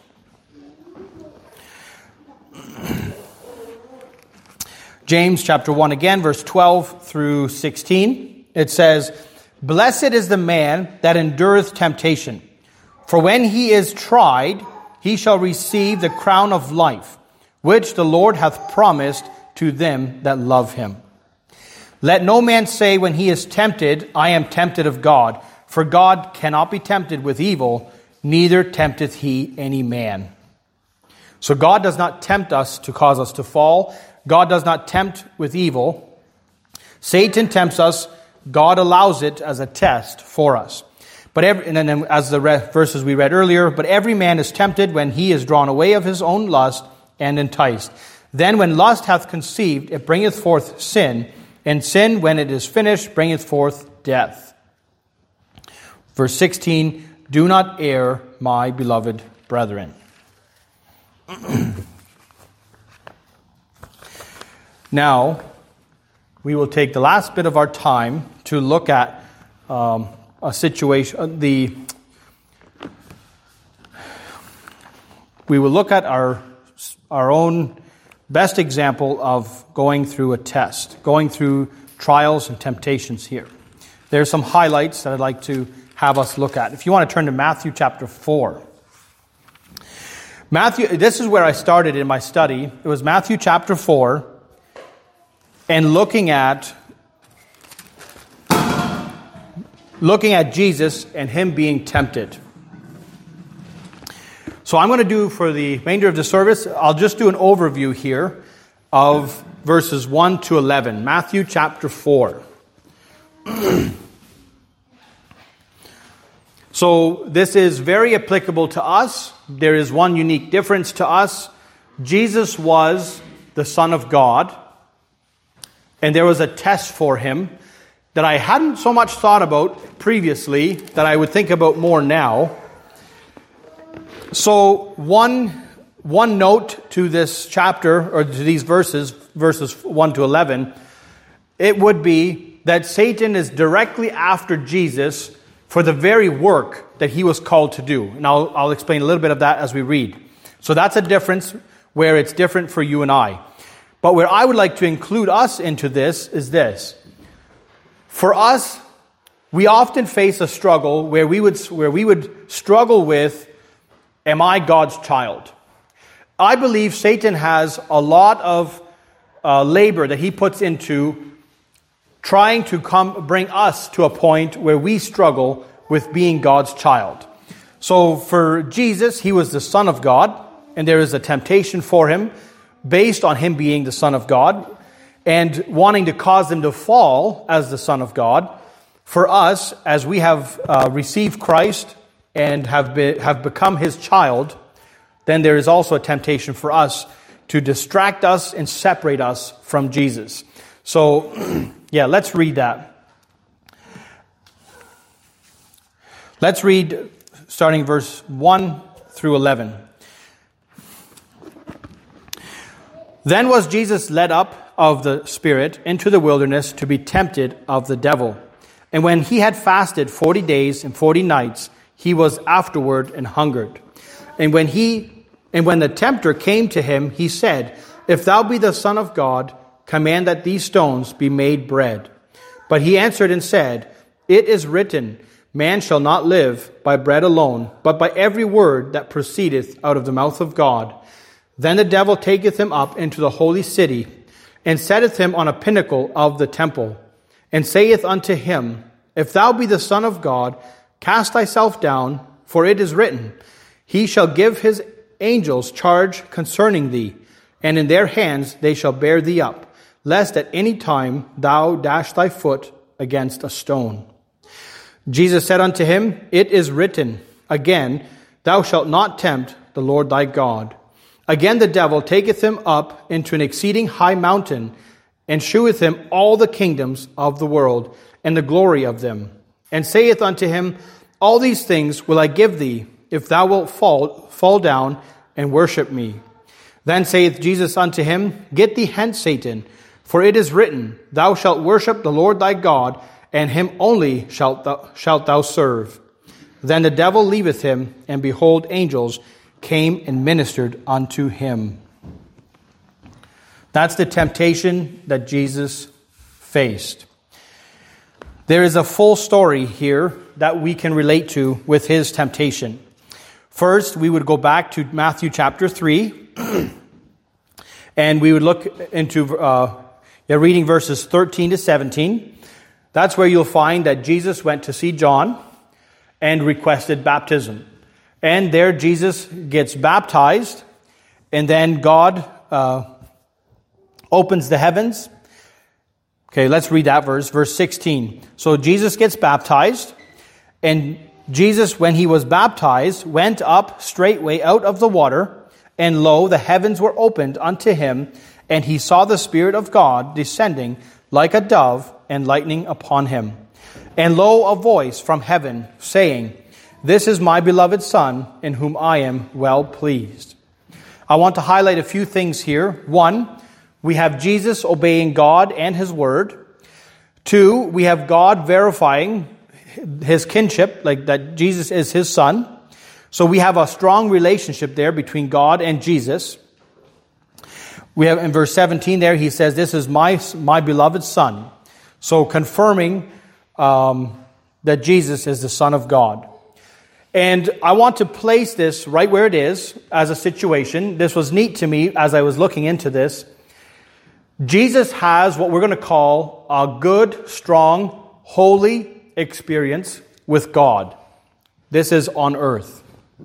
James chapter one again, verse twelve through sixteen. It says, "Blessed is the man that endureth temptation. For when he is tried, he shall receive the crown of life, which the Lord hath promised to them that love him. Let no man say when he is tempted, I am tempted of God. For God cannot be tempted with evil, neither tempteth he any man." So God does not tempt us to cause us to fall. God does not tempt with evil. Satan tempts us. God allows it as a test for us. But every, and then as the re- verses we read earlier, but every man is tempted when he is drawn away of his own lust and enticed. Then when lust hath conceived, it bringeth forth sin, and sin, when it is finished, bringeth forth death. Verse sixteen, "Do not err, my beloved brethren." Now, we will take the last bit of our time to look at um, a situation, the we will look at our our own best example of going through a test, going through trials and temptations here. There are some highlights that I'd like to have us look at. If you want to turn to Matthew chapter four. Matthew, this is where I started in my study. It was Matthew chapter four, and looking at looking at Jesus and him being tempted. So I'm going to do, for the remainder of the service, I'll just do an overview here of verses one to eleven. Matthew chapter four. So this is very applicable to us. There is one unique difference to us. Jesus was the Son of God, and there was a test for him that I hadn't so much thought about previously, that I would think about more now. So one, one note to this chapter, or to these verses, verses one to eleven, it would be that Satan is directly after Jesus for the very work that he was called to do. And I'll, I'll explain a little bit of that as we read. So that's a difference where it's different for you and I. But where I would like to include us into this is this. For us, we often face a struggle where we would where we would struggle with, am I God's child? I believe Satan has a lot of uh, labor that he puts into trying to come bring us to a point where we struggle with being God's child. So for Jesus, he was the Son of God, and there is a temptation for him based on him being the Son of God and wanting to cause him to fall as the Son of God. For us, as we have uh, received Christ and have be, have become his child, then there is also a temptation for us to distract us and separate us from Jesus. So, yeah, let's read that. Let's read starting verse one through eleven. Then was Jesus led up of the Spirit into the wilderness to be tempted of the devil. And when he had fasted forty days and forty nights, he was afterward and hungered. And when he and when the tempter came to him, he said, If thou be the Son of God, command that these stones be made bread. But he answered and said, It is written, Man shall not live by bread alone, but by every word that proceedeth out of the mouth of God. Then the devil taketh him up into the holy city, and setteth him on a pinnacle of the temple, and saith unto him, If thou be the Son of God, cast thyself down, for it is written, He shall give his angels charge concerning thee, and in their hands they shall bear thee up, lest at any time thou dash thy foot against a stone. Jesus said unto him, It is written, Again, thou shalt not tempt the Lord thy God. Again the devil taketh him up into an exceeding high mountain, and sheweth him all the kingdoms of the world, and the glory of them, and saith unto him, All these things will I give thee, if thou wilt fall, fall down and worship me. Then saith Jesus unto him, Get thee hence, Satan, for it is written, Thou shalt worship the Lord thy God, and him only shalt thou, shalt thou serve. Then the devil leaveth him, and behold, angels came and ministered unto him. That's the temptation that Jesus faced. There is a full story here that we can relate to with his temptation. First, we would go back to Matthew chapter three, and we would look into uh, reading verses thirteen to seventeen. That's where you'll find that Jesus went to see John and requested baptism. And there Jesus gets baptized, and then God uh, opens the heavens. Okay, let's read that verse, verse sixteen. So Jesus gets baptized, and Jesus, when he was baptized, went up straightway out of the water, and lo, the heavens were opened unto him, and he saw the Spirit of God descending like a dove, and lightning upon him. And lo, a voice from heaven, saying, This is my beloved Son, in whom I am well pleased. I want to highlight a few things here. One, we have Jesus obeying God and his word. Two, we have God verifying his kinship, like that Jesus is his son. So we have a strong relationship there between God and Jesus. We have in verse seventeen there, he says, This is my, my beloved Son. So confirming um, that Jesus is the Son of God. And I want to place this right where it is as a situation. This was neat to me as I was looking into this. Jesus has what we're going to call a good, strong, holy experience with God. This is on earth.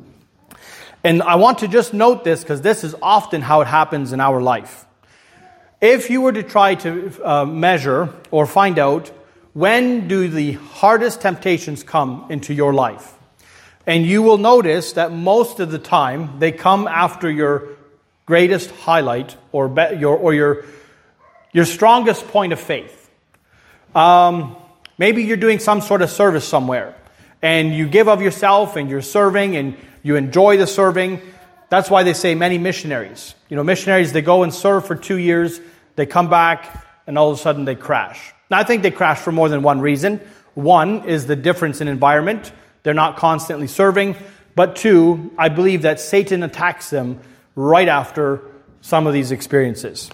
And I want to just note this because this is often how it happens in our life. If you were to try to uh, measure or find out when do the hardest temptations come into your life, and you will notice that most of the time they come after your greatest highlight or be, your or your your strongest point of faith. Um, maybe you're doing some sort of service somewhere, and you give of yourself, and you're serving, and you enjoy the serving. That's why they say many missionaries. You know, missionaries, they go and serve for two years, they come back, and all of a sudden they crash. Now, I think they crash for more than one reason. One is the difference in environment. They're not constantly serving. But two, I believe that Satan attacks them right after some of these experiences.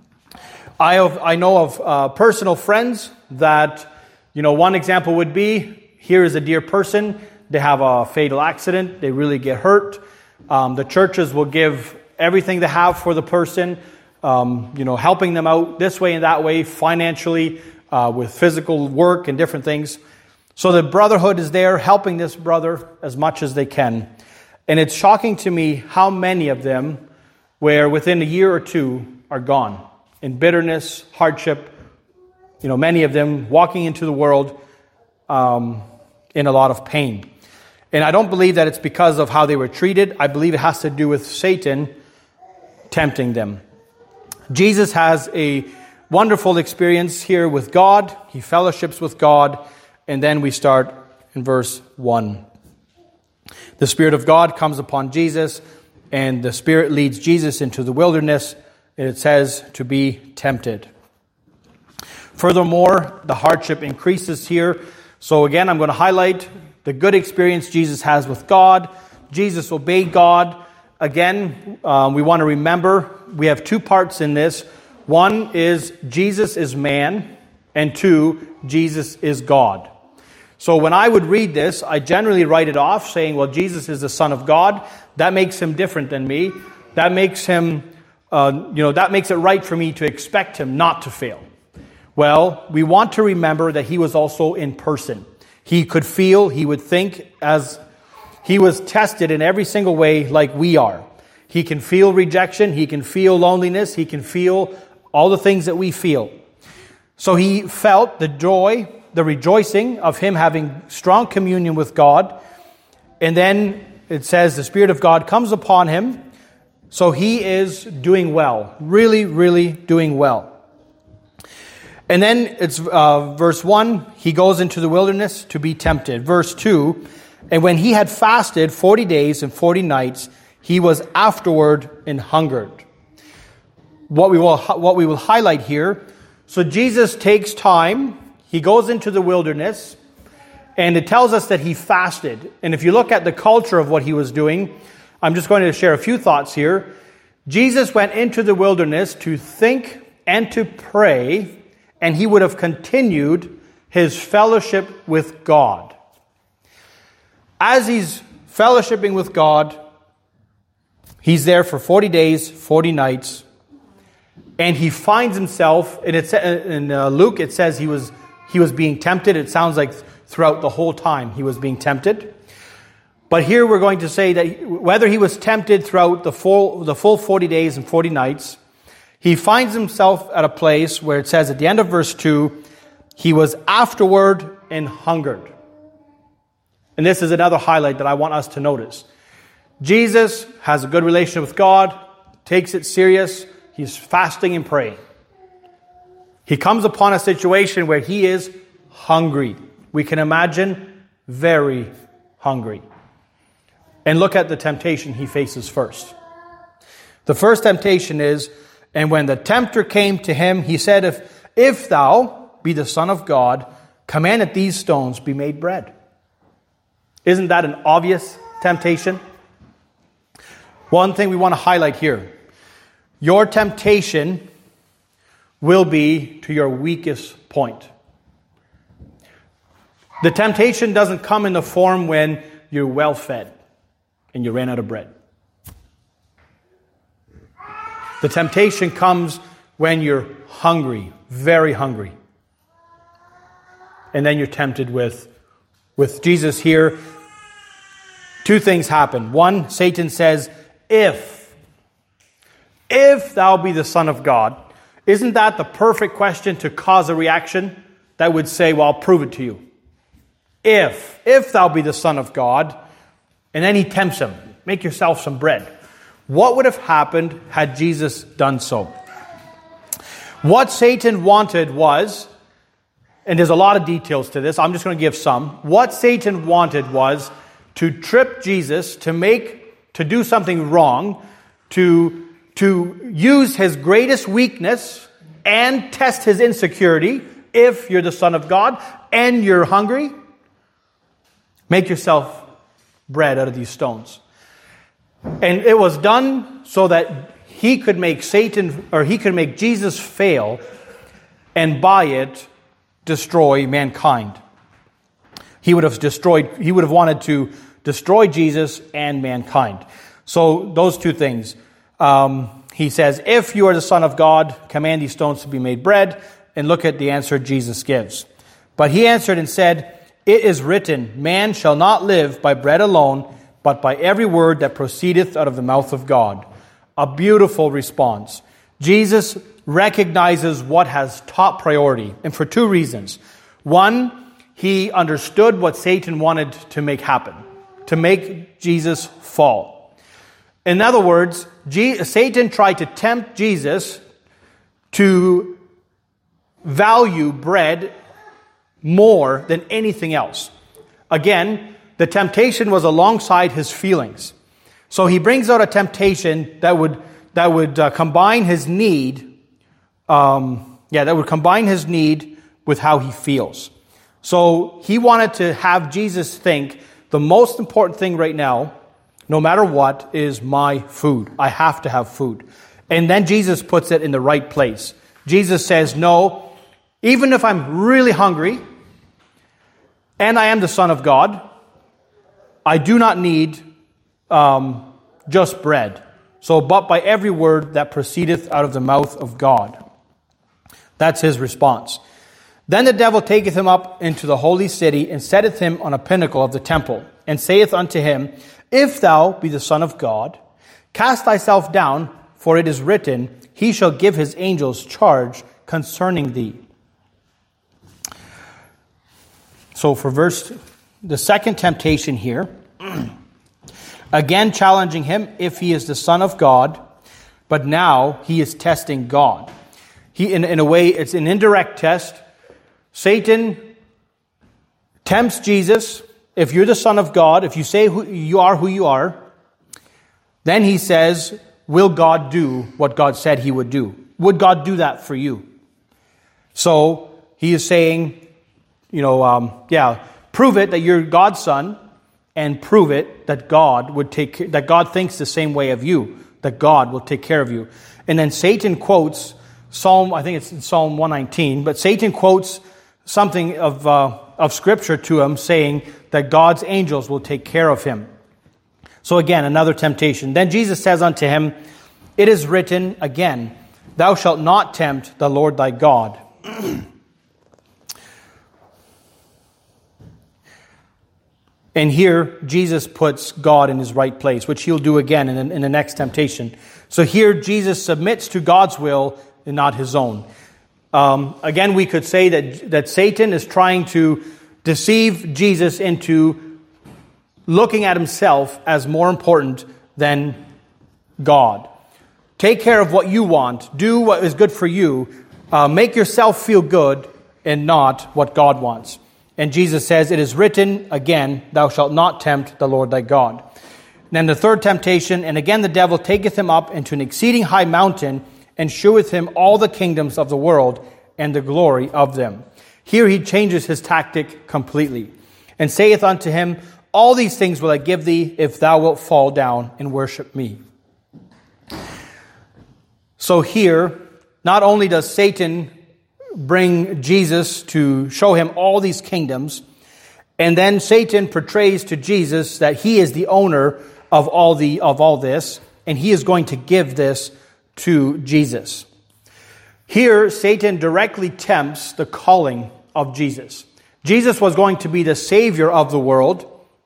I have, I know of uh, personal friends that, you know, one example would be, here is a dear person, they have a fatal accident, they really get hurt. Um, the churches will give everything they have for the person, um, you know, helping them out this way and that way, financially, uh, with physical work and different things. So the brotherhood is there helping this brother as much as they can. And it's shocking to me how many of them, where within a year or two, are gone. In bitterness, hardship, you know, many of them walking into the world um, in a lot of pain. And I don't believe that it's because of how they were treated. I believe it has to do with Satan tempting them. Jesus has a wonderful experience here with God. He fellowships with God. And then we start in verse one. The Spirit of God comes upon Jesus, and the Spirit leads Jesus into the wilderness, and it says to be tempted. Furthermore, the hardship increases here. So again, I'm going to highlight the good experience Jesus has with God. Jesus obeyed God. Again, um, we want to remember we have two parts in this. One is Jesus is man, and two, Jesus is God. So when I would read this, I generally write it off saying, well, Jesus is the Son of God. That makes him different than me. That makes him, uh, you know, that makes it right for me to expect him not to fail. Well, we want to remember that he was also in person. He could feel, he would think, as he was tested in every single way like we are. He can feel rejection, he can feel loneliness, he can feel all the things that we feel. So he felt the joy, the rejoicing of him having strong communion with God. And then it says the Spirit of God comes upon him. So he is doing well, really, really doing well. And then it's uh, verse one, he goes into the wilderness to be tempted. Verse two, and when he had fasted forty days and forty nights, he was afterward an hungered. What we will what we will highlight here, so Jesus takes time, he goes into the wilderness, and it tells us that he fasted. And if you look at the culture of what he was doing, I'm just going to share a few thoughts here. Jesus went into the wilderness to think and to pray, and he would have continued his fellowship with God. As he's fellowshipping with God, he's there for forty days, forty nights, and he finds himself, and it's in uh, Luke it says he was he was being tempted. It sounds like throughout the whole time he was being tempted. But here we're going to say that whether he was tempted throughout the full the full forty days and forty nights, he finds himself at a place where it says at the end of verse two, he was afterward and hungered. And this is another highlight that I want us to notice. Jesus has a good relationship with God, takes it serious, he's fasting and praying. He comes upon a situation where he is hungry. We can imagine very hungry. And look at the temptation he faces first. The first temptation is, and when the tempter came to him, he said, if, if thou be the Son of God, command that these stones be made bread. Isn't that an obvious temptation? One thing we want to highlight here. Your temptation will be to your weakest point. The temptation doesn't come in the form when you're well fed and you ran out of bread. The temptation comes when you're hungry, very hungry. And then you're tempted with, with Jesus here. Two things happen. One, Satan says, if, if thou be the Son of God. Isn't that the perfect question to cause a reaction that would say, well, I'll prove it to you. If, if thou be the Son of God. And then he tempts him, make yourself some bread. What would have happened had Jesus done so? What Satan wanted was, and there's a lot of details to this, I'm just going to give some. What Satan wanted was to trip Jesus, to make, to do something wrong, to, to use his greatest weakness and test his insecurity. If you're the Son of God and you're hungry, make yourself bread out of these stones. And it was done so that he could make Satan, or he could make Jesus fail, and by it destroy mankind. He would have destroyed, he would have wanted to destroy Jesus and mankind. So those two things. Um, he says, if you are the Son of God, command these stones to be made bread. And look at the answer Jesus gives. But he answered and said, it is written, man shall not live by bread alone, but by every word that proceedeth out of the mouth of God. A beautiful response. Jesus recognizes what has top priority, and for two reasons. One, he understood what Satan wanted to make happen, to make Jesus fall. In other words, Satan tried to tempt Jesus to value bread more than anything else. Again, the temptation was alongside his feelings. So he brings out a temptation that would that would uh, combine his need, um, yeah, that would combine his need with how he feels. So he wanted to have Jesus think the most important thing right now, no matter what, is my food. I have to have food. And then Jesus puts it in the right place. Jesus says, no, even if I'm really hungry and I am the Son of God, I do not need um, just bread. So, but by every word that proceedeth out of the mouth of God. That's his response. Then the devil taketh him up into the holy city, and setteth him on a pinnacle of the temple, and saith unto him, If thou be the Son of God, cast thyself down, for it is written, He shall give his angels charge concerning thee. So for verse, the second temptation here, again challenging him if he is the Son of God, but now he is testing God. He, in, in a way, it's an indirect test. Satan tempts Jesus. If you're the Son of God, if you say who you are who you are, then he says, will God do what God said he would do? Would God do that for you? So he is saying, you know, um, yeah, prove it that you're God's son, and prove it that God would take that God thinks the same way of you, that God will take care of you. And then Satan quotes Psalm, I think it's in Psalm one nineteen, but Satan quotes something of uh, of Scripture to him, saying that God's angels will take care of him. So again, another temptation. Then Jesus says unto him, It is written again, Thou shalt not tempt the Lord thy God. And here, Jesus puts God in his right place, which he'll do again in the, in the next temptation. So here, Jesus submits to God's will and not his own. Um, again, we could say that, that Satan is trying to deceive Jesus into looking at himself as more important than God. Take care of what you want. Do what is good for you. Uh, make yourself feel good and not what God wants. And Jesus says, It is written again, Thou shalt not tempt the Lord thy God. And then the third temptation, and again the devil taketh him up into an exceeding high mountain, and sheweth him all the kingdoms of the world and the glory of them. Here he changes his tactic completely, and saith unto him, All these things will I give thee, if thou wilt fall down and worship me. So here, not only does Satan bring Jesus to show him all these kingdoms, and then Satan portrays to Jesus that he is the owner of all the of all this, and he is going to give this to Jesus. Here, Satan directly tempts the calling of Jesus. Jesus was going to be the Savior of the world,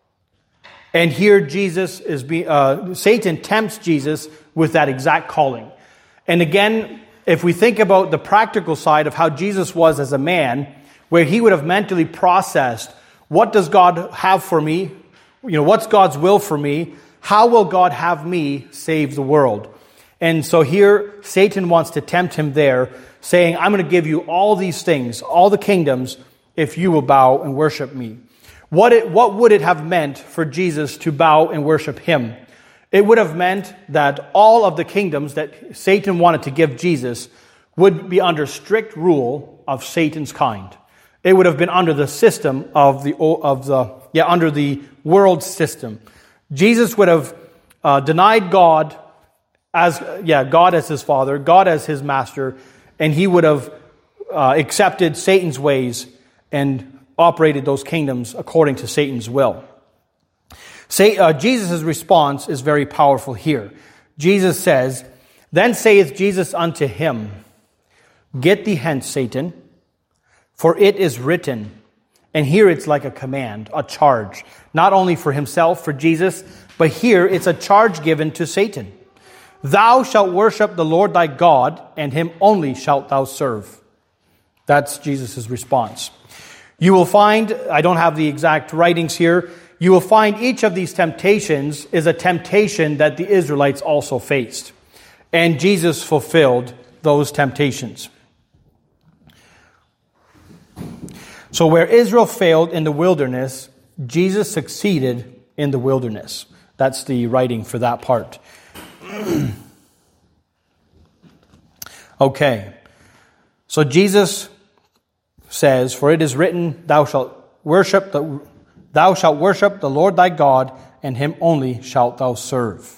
and here Jesus is be, uh, Satan tempts Jesus with that exact calling. And again, if we think about the practical side of how Jesus was as a man, where he would have mentally processed, what does God have for me? You know, what's God's will for me? How will God have me save the world? And so here, Satan wants to tempt him there, saying, I'm going to give you all these things, all the kingdoms, if you will bow and worship me. What it, what would it have meant for Jesus to bow and worship him? It would have meant that all of the kingdoms that Satan wanted to give Jesus would be under strict rule of Satan's kind. It would have been under the system of the of the yeah under the world system. Jesus would have uh, denied God as yeah God as his father, God as his master, and he would have uh, accepted Satan's ways and operated those kingdoms according to Satan's will. Say, uh, Jesus' response is very powerful here. Jesus says, Then saith Jesus unto him, Get thee hence, Satan, for it is written. And here it's like a command, a charge. Not only for himself, for Jesus, but here it's a charge given to Satan. Thou shalt worship the Lord thy God, and him only shalt thou serve. That's Jesus' response. You will find, I don't have the exact writings here, you will find each of these temptations is a temptation that the Israelites also faced. And Jesus fulfilled those temptations. So where Israel failed in the wilderness, Jesus succeeded in the wilderness. That's the writing for that part. Okay. So Jesus says, "For it is written, thou shalt worship the thou shalt worship the Lord thy God, and him only shalt thou serve."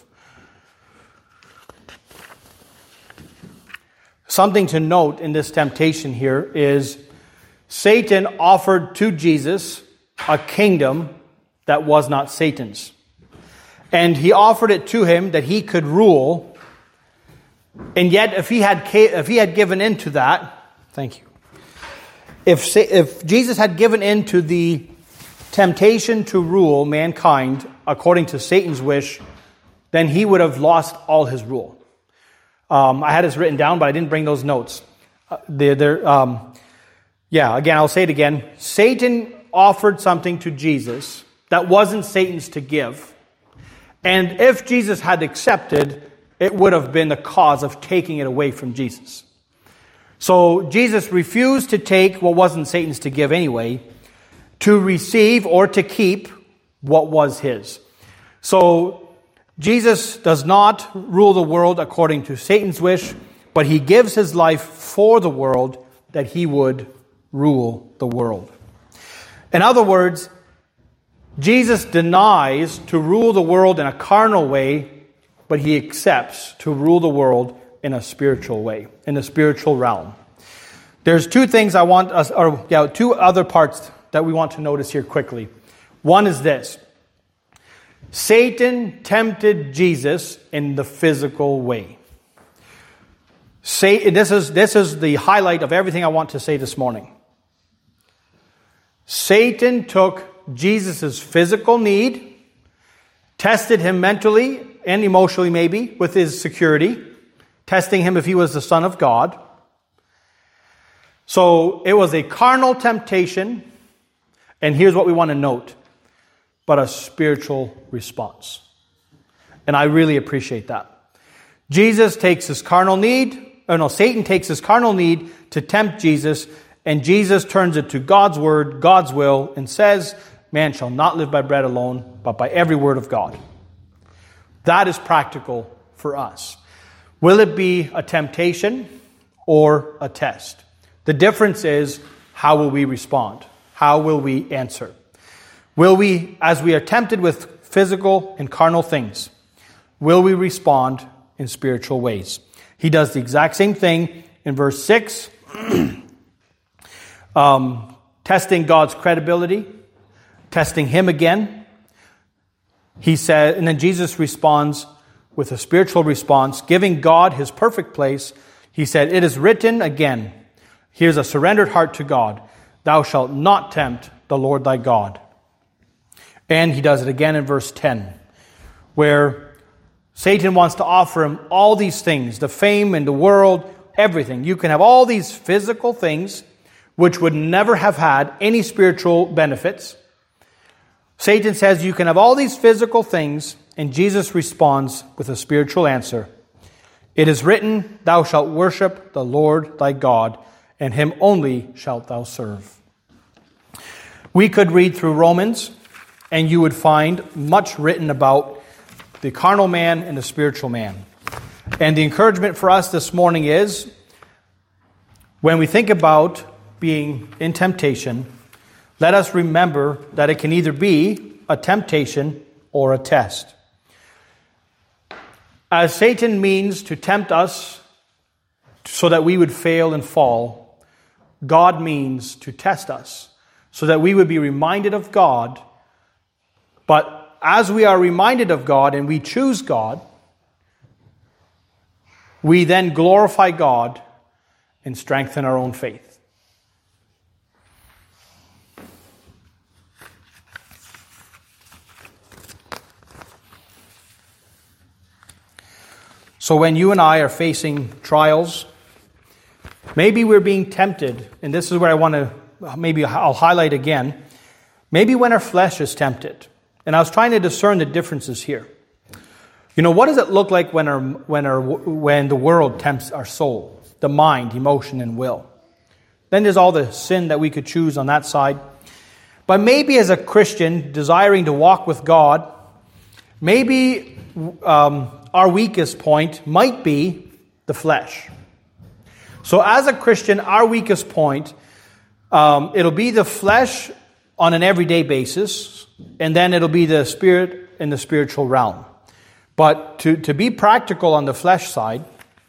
Something to note in this temptation here is Satan offered to Jesus a kingdom that was not Satan's. And he offered it to him that he could rule. And yet, if he had if he had given in to that, thank you. If if Jesus had given in to the temptation to rule mankind according to Satan's wish, then he would have lost all his rule. Um, I had this written down, but I didn't bring those notes. Uh, they're, they're, um, yeah, again, I'll say it again. Satan offered something to Jesus that wasn't Satan's to give. And if Jesus had accepted, it would have been the cause of taking it away from Jesus. So Jesus refused to take what wasn't Satan's to give anyway, to receive or to keep what was his. So Jesus does not rule the world according to Satan's wish, but he gives his life for the world that he would rule the world. In other words, Jesus denies to rule the world in a carnal way, but he accepts to rule the world in a spiritual way, in the spiritual realm. There's two things I want us, or yeah, two other parts that we want to notice here quickly. One is this. Satan tempted Jesus in the physical way. Satan, this is, this is the highlight of everything I want to say this morning. Satan took Jesus' physical need, tested him mentally and emotionally maybe with his security, testing him if he was the Son of God. So it was a carnal temptation, and here's what we want to note. But a spiritual response. And I really appreciate that. Jesus takes his carnal need, or no, Satan takes his carnal need to tempt Jesus, and Jesus turns it to God's word, God's will, and says, "Man shall not live by bread alone, but by every word of God." That is practical for us. Will it be a temptation or a test? The difference is, how will we respond? How will we answer? Will we, as we are tempted with physical and carnal things, will we respond in spiritual ways? He does the exact same thing in verse six, um, testing God's credibility, testing him again. He said, and then Jesus responds with a spiritual response, giving God his perfect place. He said, "It is written," again, here's a surrendered heart to God, "Thou shalt not tempt the Lord thy God." And he does it again in verse ten, where Satan wants to offer him all these things, the fame and the world, everything. You can have all these physical things, which would never have had any spiritual benefits. Satan says you can have all these physical things, and Jesus responds with a spiritual answer. "It is written, thou shalt worship the Lord thy God, and him only shalt thou serve." We could read through Romans, and you would find much written about the carnal man and the spiritual man. And the encouragement for us this morning is, when we think about being in temptation, let us remember that it can either be a temptation or a test. As Satan means to tempt us so that we would fail and fall, God means to test us so that we would be reminded of God. But as we are reminded of God and we choose God, we then glorify God and strengthen our own faith. So when you and I are facing trials, maybe we're being tempted, and this is where I want to, maybe I'll highlight again, maybe when our flesh is tempted. And I was trying to discern the differences here. You know, what does it look like when our, when our, when the world tempts our soul, the mind, emotion, and will? Then there's all the sin that we could choose on that side. But maybe as a Christian desiring to walk with God, maybe um, our weakest point might be the flesh. So as a Christian, our weakest point, um, it'll be the flesh on an everyday basis, and then it'll be the spirit in the spiritual realm. But to, to be practical on the flesh side,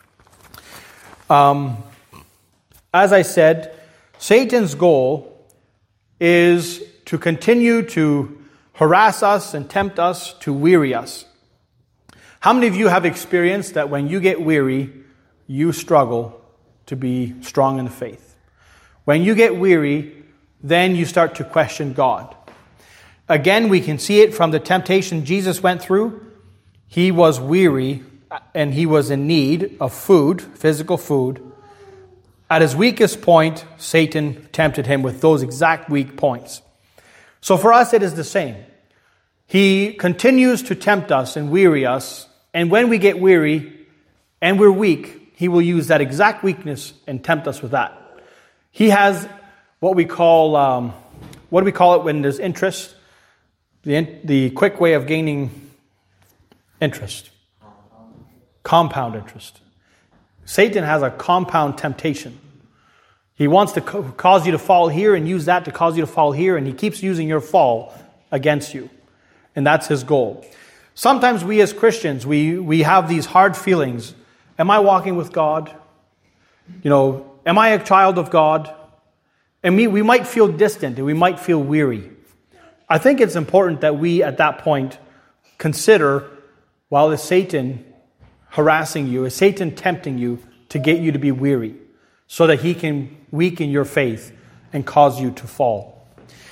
um, as I said, Satan's goal is to continue to harass us and tempt us, to weary us. How many of you have experienced that when you get weary, you struggle to be strong in the faith? When you get weary, then you start to question God. Again, we can see it from the temptation Jesus went through. He was weary and he was in need of food, physical food. At his weakest point, Satan tempted him with those exact weak points. So for us, it is the same. He continues to tempt us and weary us. And when we get weary and we're weak, he will use that exact weakness and tempt us with that. He has what we call, um, what do we call it when there's interest? The, the quick way of gaining interest. Compound interest. Satan has a compound temptation. He wants to co- cause you to fall here and use that to cause you to fall here, and he keeps using your fall against you. And that's his goal. Sometimes we as Christians, we, we have these hard feelings. Am I walking with God? You know, am I a child of God? And we, we might feel distant and we might feel weary. I think it's important that we, at that point, consider, while is Satan harassing you, is Satan tempting you to get you to be weary so that he can weaken your faith and cause you to fall.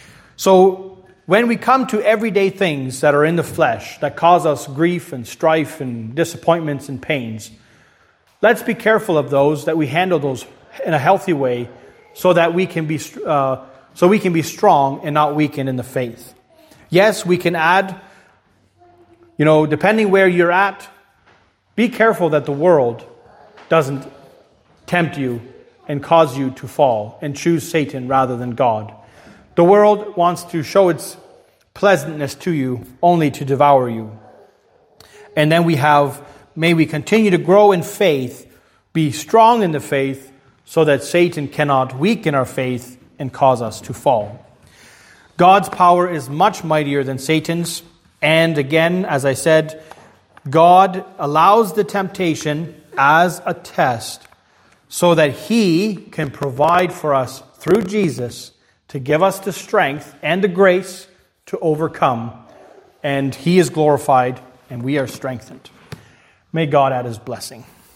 So when we come to everyday things that are in the flesh, that cause us grief and strife and disappointments and pains, let's be careful of those, that we handle those in a healthy way so that we can be uh, so we can be strong and not weaken in the faith. Yes, we can add, you know, depending where you're at, be careful that the world doesn't tempt you and cause you to fall and choose Satan rather than God. The world wants to show its pleasantness to you only to devour you. And then we have, may we continue to grow in faith, be strong in the faith, so that Satan cannot weaken our faith and cause us to fall. God's power is much mightier than Satan's. And again, as I said, God allows the temptation as a test so that he can provide for us through Jesus to give us the strength and the grace to overcome. And he is glorified and we are strengthened. May God add his blessing.